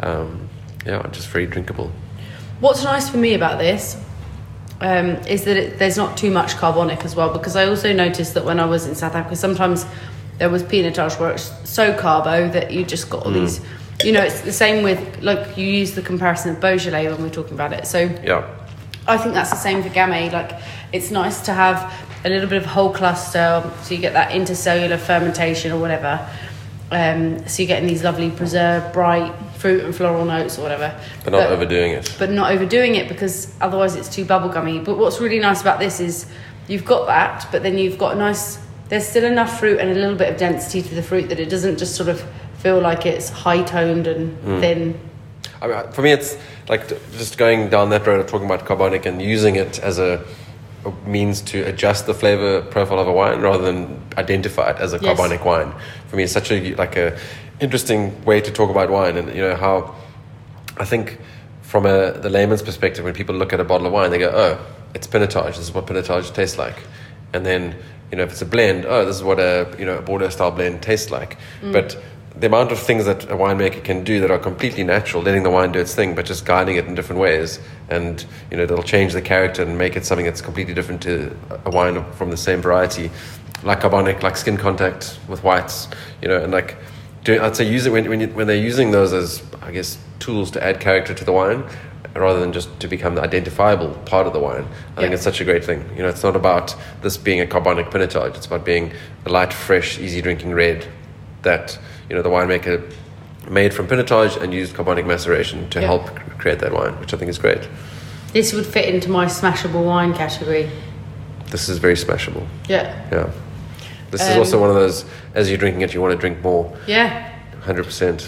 Just very drinkable. What's nice for me about this is that there's not too much carbonic as well, because I also noticed that when I was in South Africa, sometimes there was pinotage where it's so carbo that you just got all these, it's the same with, like, you use the comparison of Beaujolais when we're talking about it. So I think that's the same for Gamay. Like, it's nice to have a little bit of whole cluster, so you get that intercellular fermentation or whatever. So you're getting these lovely preserved, bright fruit and floral notes or whatever. But not overdoing it. But not overdoing it, because otherwise it's too bubblegummy. But what's really nice about this is you've got that, but then you've got there's still enough fruit and a little bit of density to the fruit that it doesn't just sort of feel like it's high-toned and thin. I mean, for me, it's like just going down that road of talking about carbonic and using it as a means to adjust the flavor profile of a wine rather than identify it as a carbonic wine. For me, it's such a interesting way to talk about wine, and how I think from the layman's perspective, when people look at a bottle of wine, they go, "Oh, it's pinotage. This is what pinotage tastes like," and then if it's a blend, oh, this is what a Bordeaux style blend tastes like. But the amount of things that a winemaker can do that are completely natural, letting the wine do its thing, but just guiding it in different ways, and they'll change the character and make it something that's completely different to a wine from the same variety, like carbonic, like skin contact with whites, and like I'd say use it when they're using those as, I guess, tools to add character to the wine, rather than just to become the identifiable part of the wine. I think it's such a great thing. It's not about this being a carbonic pinotage. It's about being a light, fresh, easy drinking red that the winemaker made from pinotage and used carbonic maceration to help create that wine, which I think is great. This would fit into my smashable wine category. This is very smashable. Yeah. This is also one of those, as you're drinking it, you want to drink more. 100%.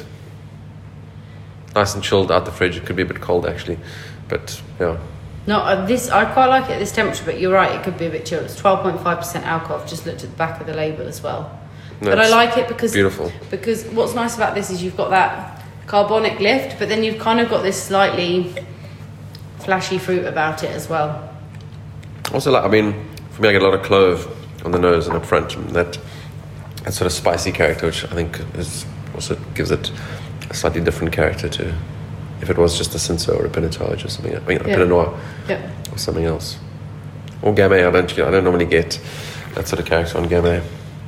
Nice and chilled out the fridge. It could be a bit cold actually, but No, I quite like it at this temperature, but you're right, it could be a bit chilled. It's 12.5% alcohol. I've just looked at the back of the label as well. But I like it because beautiful. Because what's nice about this is you've got that carbonic lift, but then you've kind of got this slightly flashy fruit about it as well. Also, for me, I get a lot of clove on the nose and up front, and that sort of spicy character, which I think also gives it a slightly different character to if it was just a Cinsault or a pinotage or something. Pinot Noir or something else. Or Gamay. I don't normally get that sort of character on Gamay.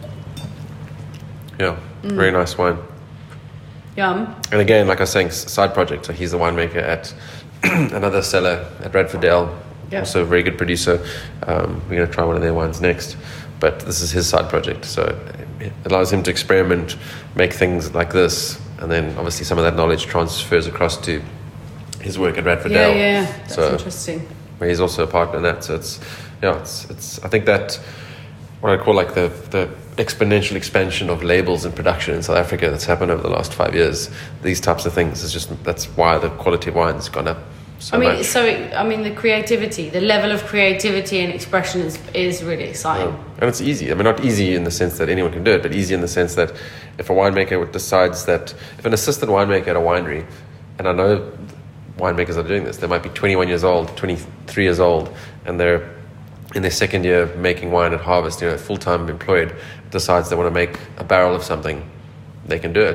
Very nice wine. Yum. And again, like I was saying, side project. So he's the winemaker at another cellar at Radford Dale. Also a very good producer. We're going to try one of their wines next. But this is his side project. So it allows him to experiment, make things like this. And then obviously some of that knowledge transfers across to his work at Radford Dale. That's interesting. Where he's also a partner in that. So it's I think that what I call like the exponential expansion of labels and production in South Africa that's happened over the last 5 years. These types of things that's why the quality of wine has gone up so much. The creativity, the level of creativity and expression is really exciting. And it's easy. Not easy in the sense that anyone can do it, but easy in the sense that if a winemaker decides that, if an assistant winemaker at a winery, and I know winemakers are doing this, they might be 21 years old, 23 years old, and they're in their second year making wine at Harvest, full-time employed, decides they want to make a barrel of something, they can do it.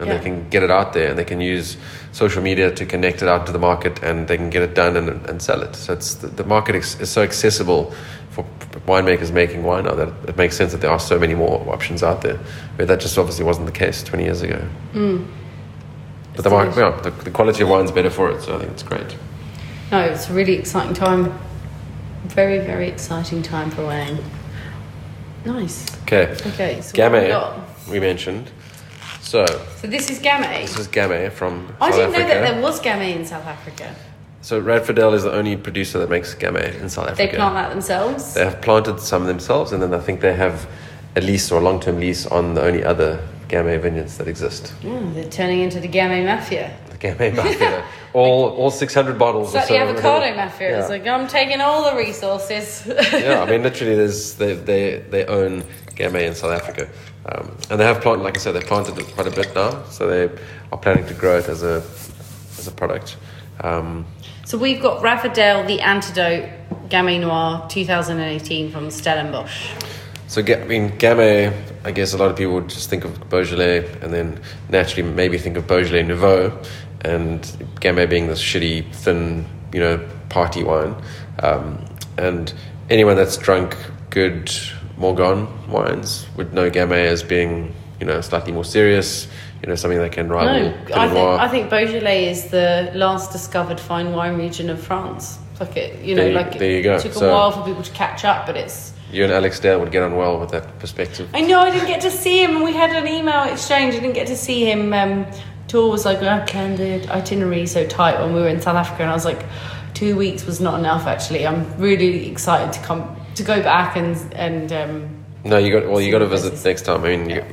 and they can get it out there, and they can use social media to connect it out to the market, and they can get it done and sell it. So it's the market is so accessible for winemakers making wine now that it makes sense that there are so many more options out there, where that just obviously wasn't the case 20 years ago. But the quality of wine's better for it, so I think it's great. No, it's a really exciting time. Very, very exciting time for wine. Nice. Okay, so Gamay, we mentioned. So this is Gamay? This is Gamay from South Africa. I didn't know that there was Gamay in South Africa. So Radfordale is the only producer that makes Gamay in South Africa. They plant that themselves? They have planted some themselves, and then I think they have a lease or a long-term lease on the only other Gamay vineyards that exist. They're turning into the Gamay Mafia. The Gamay Mafia. all 600 bottles. It's like the avocado mafia. Yeah. It's like, I'm taking all the resources. Yeah, I mean, literally, they own Gamay in South Africa. And they have planted, like I said, they've planted it quite a bit now, so they are planning to grow it as a product. So we've got Radfordale, The Antidote, Gamay Noir 2018 from Stellenbosch. So, Gamay, I guess a lot of people would just think of Beaujolais and then naturally maybe think of Beaujolais Nouveau, and Gamay being this shitty, thin, party wine. And anyone that's drunk good Morgon wines would know Gamay as being, slightly more serious, something that can rival Pinot Noir. I think Beaujolais is the last discovered fine wine region of France. There you go. It took a while for people to catch up, but it's... You and Alex Dale would get on well with that perspective. I know, I didn't get to see him, and we had an email exchange. I didn't get to see him. Tour was candid itinerary so tight when we were in South Africa, and I was like, 2 weeks was not enough. Actually, I'm really excited to go back and. No, you got to visit next time. I mean,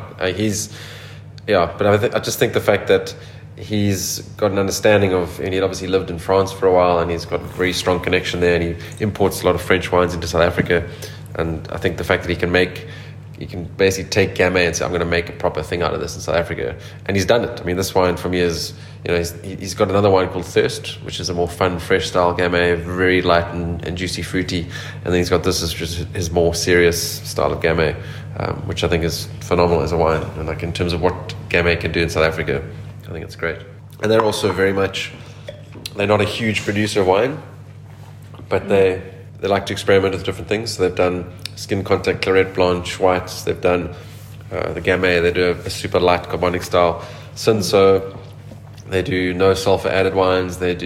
but I just think the fact that he's got an understanding of, and he'd obviously lived in France for a while, and he's got a very strong connection there, and he imports a lot of French wines into South Africa. And I think the fact that he can basically take Gamay and say, I'm going to make a proper thing out of this in South Africa. And he's done it. I mean, this wine for me is, he's got another wine called Thirst, which is a more fun, fresh style Gamay, very light and juicy, fruity. And then he's got this as just his more serious style of Gamay, which I think is phenomenal as a wine. And in terms of what Gamay can do in South Africa, I think it's great. And they're also they're not a huge producer of wine, but they like to experiment with different things. So they've done skin contact Claret Blanche whites. They've done the Gamay. They do a super light carbonic style Cinsault. They do no sulfur added wines. They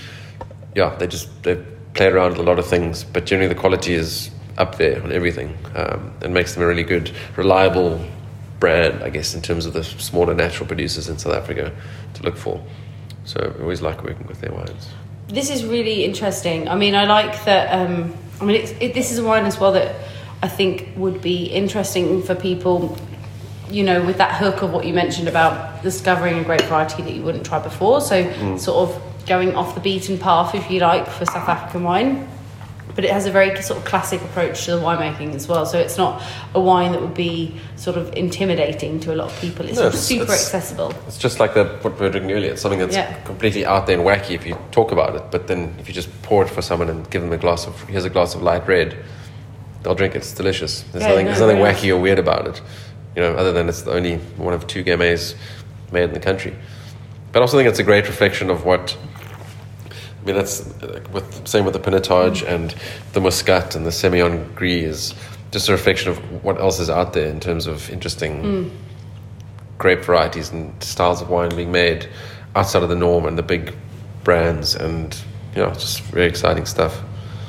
play around with a lot of things, but generally the quality is up there on everything, and makes them a really good, reliable brand, I guess, in terms of the smaller natural producers in South Africa to look for. So I always like working with their wines. This is really interesting. I mean, I like that. This is a wine as well that I think would be interesting for people, with that hook of what you mentioned about discovering a great variety that you wouldn't try before. So sort of going off the beaten path, if you like, for South African wine. But it has a very sort of classic approach to the winemaking as well. So it's not a wine that would be sort of intimidating to a lot of people. It's super accessible. It's just like what we were drinking earlier. It's something that's completely out there and wacky if you talk about it. But then if you just pour it for someone and give them here's a glass of light red, they'll drink it. It's delicious. There's nothing wacky or weird about it. Other than it's the only one of 2 Gamays made in the country. But I also think it's a great reflection of what... I mean, that's same with the Pinotage and the Muscat and the Semillon Gris is just a reflection of what else is out there in terms of interesting grape varieties and styles of wine being made outside of the norm and the big brands, and just very exciting stuff.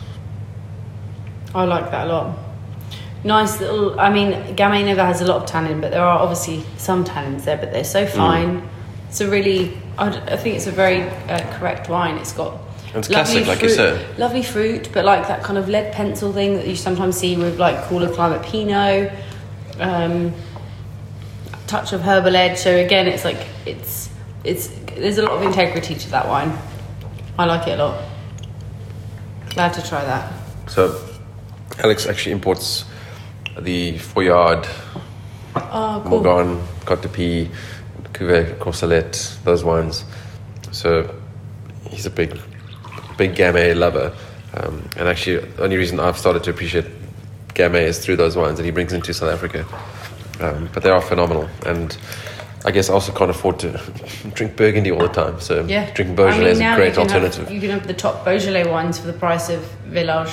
I like that a lot. Nice little. I mean, Gamay never has a lot of tannin, but there are obviously some tannins there, but they're so fine. It's a really, I think it's a very correct wine. It's got it's classic, like you said. Lovely fruit, but like that kind of lead pencil thing that you sometimes see with like cooler climate Pinot. Touch of herbal edge. So again, it's like it's there's a lot of integrity to that wine. I like it a lot. Glad to try that. So Alex actually imports the Foillard, cool. Morgon, Côte de Pie, Cuvée Corsalet, those wines. So he's a big Gamay lover, and actually the only reason I've started to appreciate Gamay is through those wines that he brings into South Africa. But they are phenomenal, and I guess I also can't afford to drink Burgundy all the time, so Yeah. drinking Beaujolais is a now great you can alternative. you can have the top Beaujolais wines for the price of Village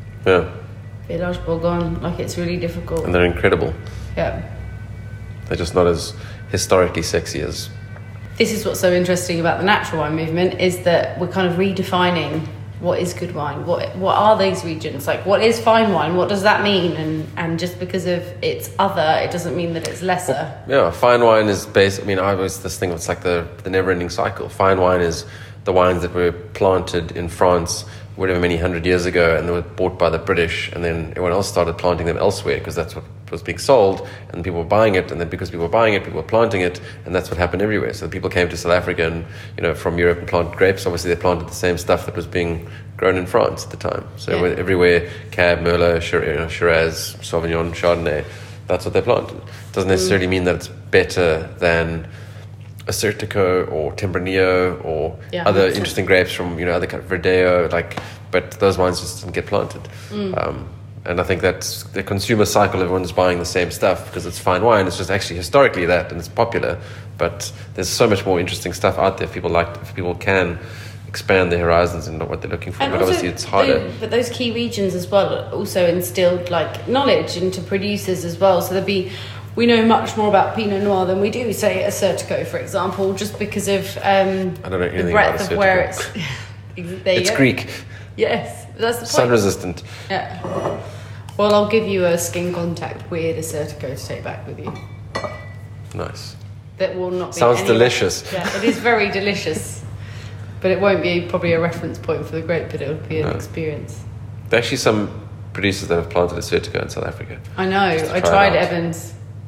Bourgogne. Like, it's really difficult. And they're incredible. Yeah. They're just not as historically sexy as... This is what's so interesting about the natural wine movement, is that we're kind of redefining what is good wine. What are these regions? Like, what is fine wine? What does that mean? And just because of it's other, it doesn't mean that it's lesser. Yeah, fine wine is based... I mean, I always this thing, it's like the never-ending cycle. Fine wine is the wines that were planted in France whatever many hundred years ago, and they were bought by the British, and then everyone else started planting them elsewhere because that's what was being sold, and people were buying it, and then because people were buying it, people were planting it, and that's what happened everywhere. So people came to South Africa and, from Europe and planted grapes. Obviously, they planted the same stuff that was being grown in France at the time. So everywhere, Cab, Merlot, Shiraz, Sauvignon, Chardonnay, that's what they planted. It doesn't necessarily mean that it's better than a Certico or Tempranillo or other interesting grapes from other kind of Verdeo, but those wines just didn't get planted. And I think that's the consumer cycle. Everyone's buying the same stuff because it's fine wine. It's just actually historically that, and it's popular. But there's so much more interesting stuff out there. If people can expand their horizons and know what they're looking for. And but also, obviously it's harder. But those key regions as well also instilled knowledge into producers as well. So we know much more about Pinot Noir than we do, say, a Certico, for example, just because of I don't know anything the breadth about of where it's... It's Greek. Yes, that's the point. Sun resistant. Yeah. Well, I'll give you a skin contact weird Certico to take back with you. Nice. That will not be... Sounds delicious. Yeah, it is very delicious. But it won't be probably a reference point for the grape, but it'll be an experience. There are actually some producers that have planted a Certico in South Africa. I know. I tried Evans.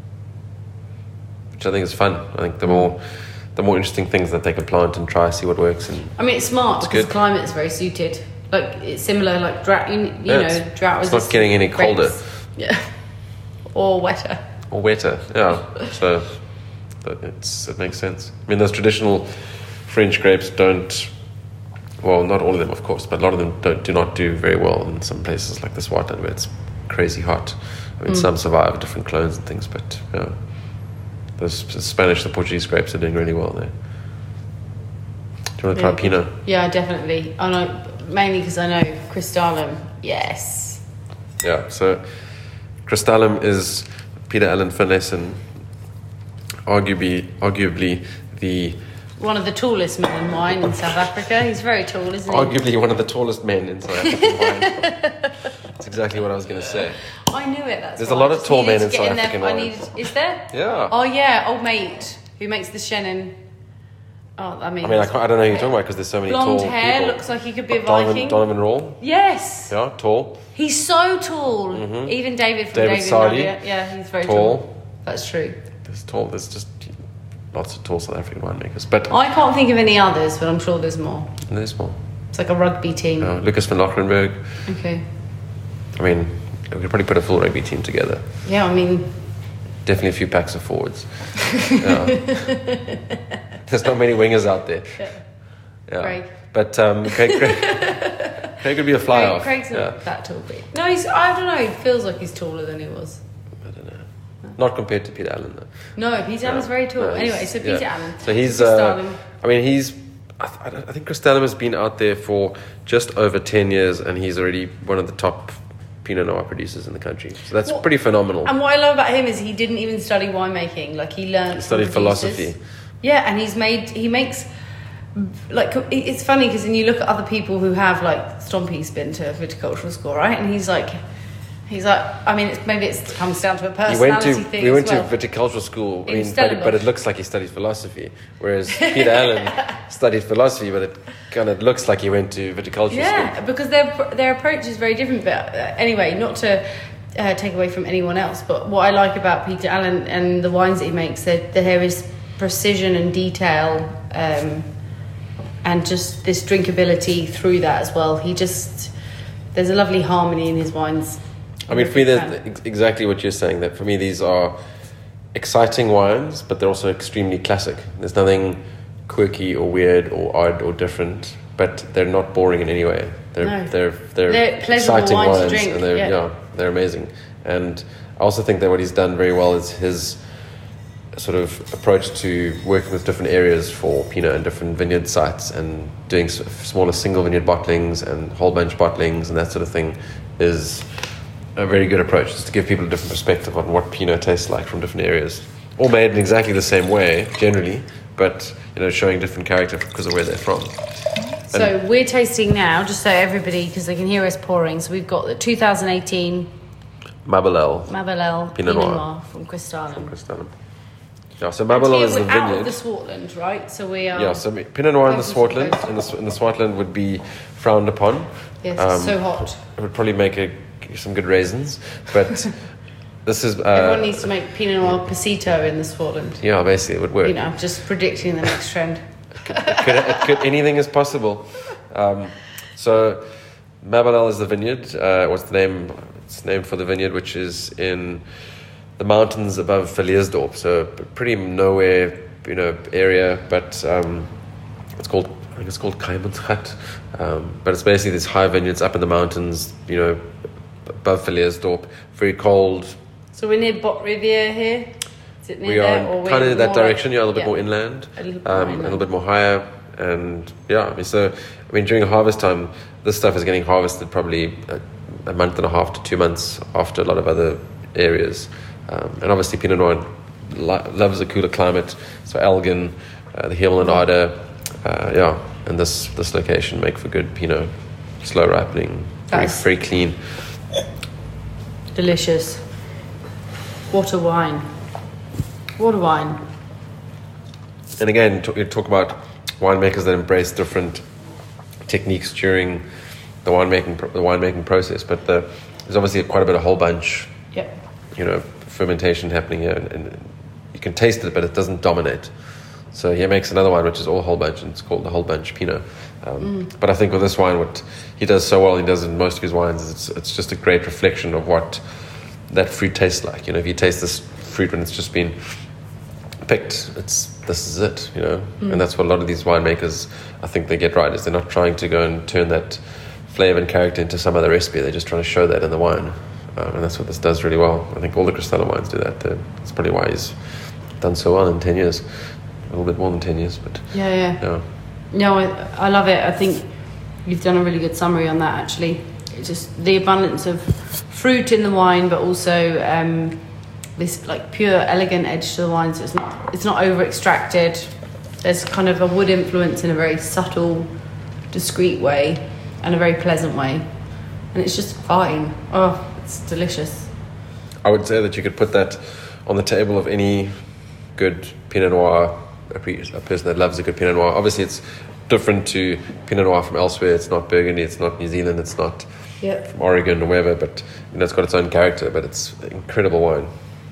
Which I think is fun. I think the more interesting things that they can plant and try, see what works. And I mean, it's smart because the climate is very suited. It's similar, drought. Drought. It's not getting any colder. Yeah, or wetter. Yeah. So it makes sense. I mean, those traditional French grapes don't. Well, not all of them, of course, but a lot of them do not do very well in some places like the Swartland where it's crazy hot. I mean, some survive different clones and things, but yeah. The Spanish, the Portuguese grapes are doing really well there. Do you want to try Pinot? Yeah, definitely. I know, mainly because I know Crystalum. Yes. Yeah, so Crystalum is Peter Allen Finlayson, arguably the... One of the tallest men in wine in South Africa. He's very tall, isn't he? Arguably one of the tallest men in South African wine. That's exactly what I was going to say. I knew it. There's a lot of tall men in South African wine. Is there? Yeah. Oh yeah, old mate who makes the Chenin. Oh, I don't know who you're talking about because there's so many blonde tall hair, people. Looks like he could be a Viking. Donovan Rawl. Yes. Yeah, tall. He's so tall. Mm-hmm. Even David from David Sardi. Yeah, he's very tall. That's true. There's just lots of tall South African winemakers. But I can't think of any others, but I'm sure there's more. There's more. It's like a rugby team. Lucas van Lachrenberg. Okay. I mean, we could probably put a full rugby team together. Yeah, I mean... Definitely a few packs of forwards. There's not many wingers out there. Yeah. Craig. But Craig would be a fly-off. Craig's not that tall. No, I don't know. He feels like he's taller than he was. I don't know. Not compared to Peter Allen, though. No, Peter Allen's very tall. Anyway, so Peter Allen. So he's... I think Crystalum has been out there for just over 10 years, and he's already one of the top Pinot Noir producers in the country. So that's pretty phenomenal. And what I love about him is he didn't even study winemaking. He studied philosophy. Yeah, and he makes... it's funny because then you look at other people who have, Stompy's been to viticultural school, right? And he's like, I mean, it comes down to a personality thing. We went to viticultural school, but it looks like he studied philosophy. Whereas Peter Allen studied philosophy, but it kind of looks like he went to viticultural school. Yeah, because their approach is very different. But anyway, not to take away from anyone else, but what I like about Peter Allen and the wines that he makes, that there is precision and detail, and just this drinkability through that as well. There's a lovely harmony in his wines. I mean, for me, there's exactly what you're saying. That for me, these are exciting wines, but they're also extremely classic. There's nothing quirky or weird or odd or different, but they're not boring in any way. They're exciting wines to drink. And they're amazing. And I also think that what he's done very well is his sort of approach to working with different areas for Pinot and different vineyard sites, and doing smaller single vineyard bottlings and whole bunch bottlings and that sort of thing is a very good approach, just to give people a different perspective on what Pinot tastes like from different areas. All made in exactly the same way, generally, but showing different character because of where they're from. So we're tasting now, just so everybody, because they can hear us pouring. So we've got the 2018 Mabillel Pinot Noir from Cristallum. Yeah, so Mabillel is the vineyard. Out of the Swartland, right? So we are. Yeah, so Pinot Noir in the Swartland, in the Swartland would be frowned upon. Yes, it's so hot. It would probably make some good raisins, but this is. Everyone needs to make Pinot Noir Pasito in the Swartland. Yeah, basically, it would work. Just predicting the next trend. Anything is possible. So Mabillel is the vineyard. What's the name? It's named for the vineyard, which is in the mountains above Villiersdorp, so pretty nowhere, area. But I think it's called Kaimansgat. But it's basically these high vineyards up in the mountains, above Villiersdorp. Very cold. So we're near Bot Rivier here. Is it near we there, are kind of in that direction. Like, a little bit more inland, a little bit more higher, and during harvest time, this stuff is getting harvested probably a month and a half to 2 months after a lot of other areas. And obviously Pinot Noir loves a cooler climate, so Elgin, the Himmel and Arder, and this location make for good Pinot, slow ripening, very clean. Delicious. What a wine. And again, you talk about winemakers that embrace different techniques during the winemaking process, but there's obviously quite a bit of whole bunch. Yep. Fermentation happening here, and you can taste it, but it doesn't dominate. So he makes another wine which is all whole bunch, and it's called the whole bunch Pinot. But I think with this wine, what he does so well, he does in most of his wines, is it's just a great reflection of what that fruit tastes like. If you taste this fruit when it's just been picked, this is it. And that's what a lot of these winemakers, I think, they get right, is they're not trying to go and turn that flavor and character into some other recipe. They're just trying to show that in the wine. And that's what this does really well. I think all the Cristallum wines do that. That's probably why he's done so well in 10 years. A little bit more than 10 years, but... Yeah. No, I love it. I think you've done a really good summary on that, actually. It's just the abundance of fruit in the wine, but also this like pure, elegant edge to the wine. So it's not over-extracted. There's kind of a wood influence in a very subtle, discreet way, and a very pleasant way. And it's just fine. Oh, it's delicious. I would say that you could put that on the table of any good Pinot Noir, a person that loves a good Pinot Noir. Obviously, it's different to Pinot Noir from elsewhere. It's not Burgundy, it's not New Zealand, it's not from Oregon or wherever, but it's got its own character, but it's incredible wine.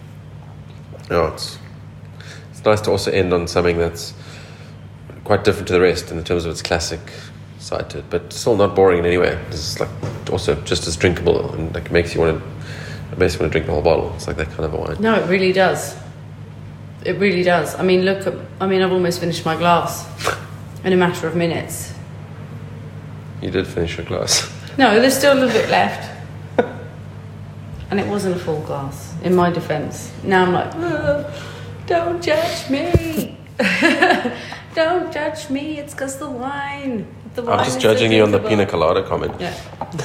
It's nice to also end on something that's quite different to the rest in terms of its classic side to it, but still not boring in any way. It's like also just as drinkable, and like makes you want to drink the whole bottle. It's like that kind of a wine. No, it really does. It really does. I've almost finished my glass in a matter of minutes. You did finish your glass. No, there's still a little bit left. And it wasn't a full glass, in my defence. Now I'm like, don't judge me. Don't judge me. It's because the wine. I'm just judging you on the pina colada comment. Yeah.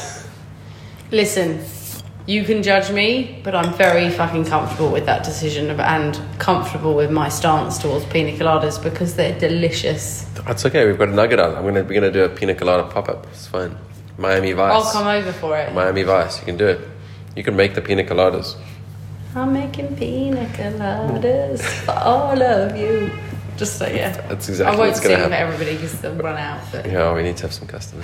Listen, you can judge me, but I'm very fucking comfortable with that decision and comfortable with my stance towards pina coladas because they're delicious. That's okay. We've got a nugget out. We're gonna do a pina colada pop-up. It's fine. Miami Vice. I'll come over for it. Miami Vice. You can do it. You can make the pina coladas. I'm making pina coladas for all of you. Just so, yeah. That's exactly I won't what's going to sing happen. for everybody because they'll run out. But. Yeah, we need to have some customers.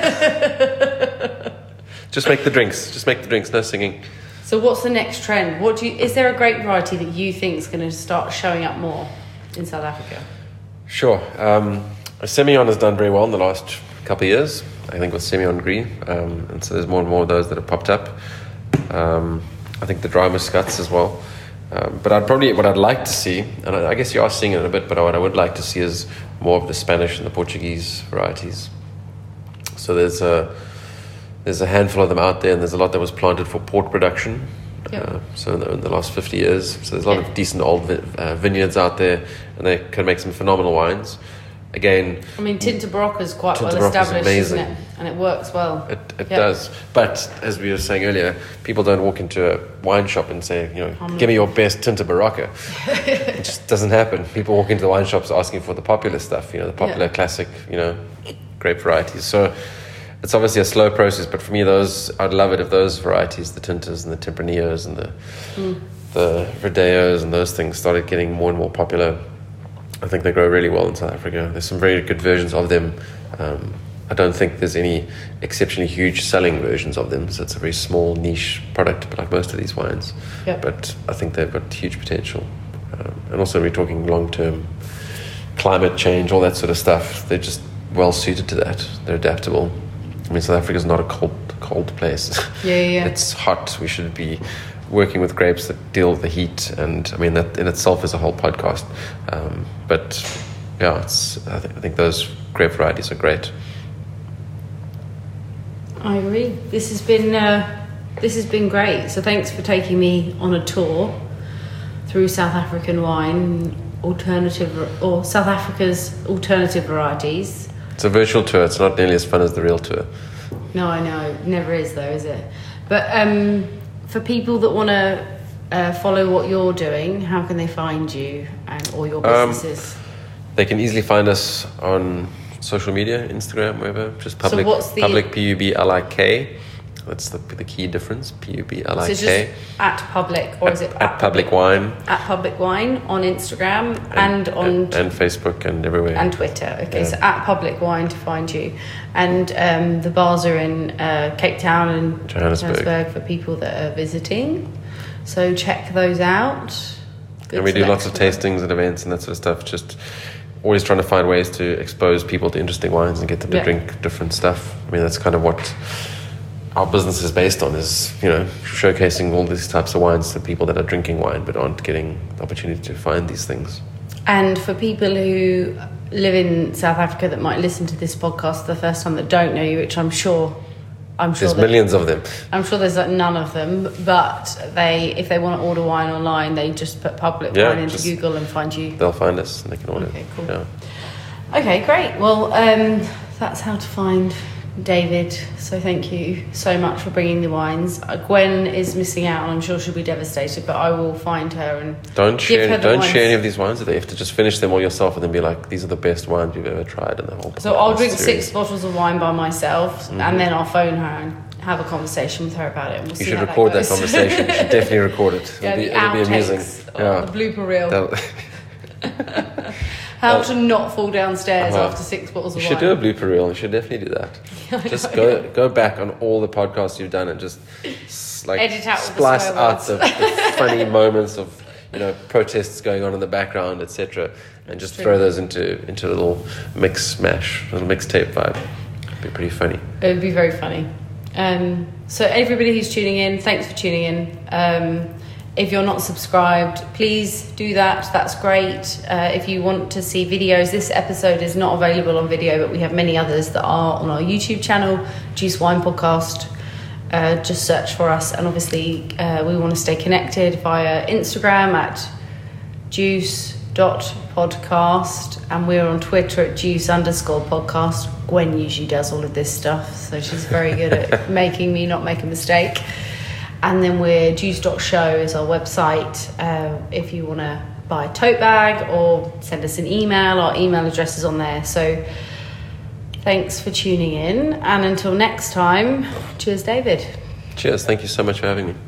Just make the drinks. No singing. So what's the next trend? Is there a grape variety that you think is going to start showing up more in South Africa? Sure. Semillon has done very well in the last couple of years, I think, with Semillon Gris. And so there's more and more of those that have popped up. I think the dry muscats as well. But what I'd like to see, and I guess you are seeing it a bit, but what I would like to see is more of the Spanish and the Portuguese varieties. So there's a handful of them out there, and there's a lot that was planted for port production. Yep. So in the last 50 years. So there's a lot of decent old vineyards out there, and they can make some phenomenal wines. Again, I mean, Tinta Barocca is quite Tinta well Barocca is established, amazing. isn't it? And it works well. It does. But as we were saying earlier, people don't walk into a wine shop and say, give me your best Tinta Barocca. It just doesn't happen. People walk into the wine shops asking for the popular stuff, the popular classic, grape varieties. So it's obviously a slow process, but for me, I'd love it if those varieties, the Tintas and the Tempranillos and the Verdeos and those things started getting more and more popular. I think they grow really well in South Africa. There's some very good versions of them. I don't think there's any exceptionally huge selling versions of them, so it's a very small niche product, but like most of these wines. Yep. But I think they've got huge potential. And also we're talking long-term climate change, all that sort of stuff. They're just well suited to that. They're adaptable. I mean, South Africa's not a cold place. Yeah. It's hot. We should be working with grapes that deal with the heat, and I mean that in itself is a whole podcast. But yeah, I think those grape varieties are great. I agree. This has been great. So thanks for taking me on a tour through South African wine, South Africa's alternative varieties. It's a virtual tour. It's not nearly as fun as the real tour. No, I know. It never is, though, is it? But for people that want to follow what you're doing, how can they find you or your businesses? They can easily find us on social media, Instagram, wherever. Just public. So what's the public Public? That's the key difference. Public. So it's just at public, or is it at public wine? At public wine on Instagram and on and Facebook and everywhere and Twitter. Okay, so at public wine to find you, and the bars are in Cape Town and Johannesburg for people that are visiting. So check those out. Good and we do lots of selection. tastings and events and that sort of stuff. Just always trying to find ways to expose people to interesting wines and get them to drink different stuff. I mean, that's kind of what our business is based on, is showcasing all these types of wines to people that are drinking wine but aren't getting the opportunity to find these things. And for people who live in South Africa that might listen to this podcast the first time that don't know you, which I'm sure there's millions of them. I'm sure there's none of them, but if they want to order wine online, they just put public wine into Google and find you. They'll find us and they can order. Okay, cool. Yeah. Okay, great. Well, that's how to find David. So thank you so much for bringing the wines. Gwen is missing out, and I'm sure she'll be devastated, but I will find her and don't share any of these wines with her. You have to just finish them all yourself and then be like, these are the best wines you've ever tried in the whole. So I'll drink 6 bottles of wine by myself, and then I'll phone her and have a conversation with her about it. And we'll you should record that conversation. You should definitely record it. It'll be amusing. The blooper reel. How to not fall downstairs after 6 bottles of wine. You should do a blooper reel. You should definitely do that. Just go back on all the podcasts you've done and just edit out splice out the funny moments of protests going on in the background, etc., and just throw those into a little mixtape vibe. It'd be pretty funny. It would be very funny. So everybody who's tuning in, thanks for tuning in. If you're not subscribed, please do that. That's great. If you want to see videos, this episode is not available on video, but we have many others that are on our YouTube channel, Juice Wine Podcast. Just search for us. And obviously, we want to stay connected via Instagram at juice.podcast. And we're on Twitter at juice_podcast. Gwen usually does all of this stuff, so she's very good at making me not make a mistake. And then we're juice.show is our website. If you want to buy a tote bag or send us an email, our email address is on there. So thanks for tuning in. And until next time, cheers, David. Cheers. Thank you so much for having me.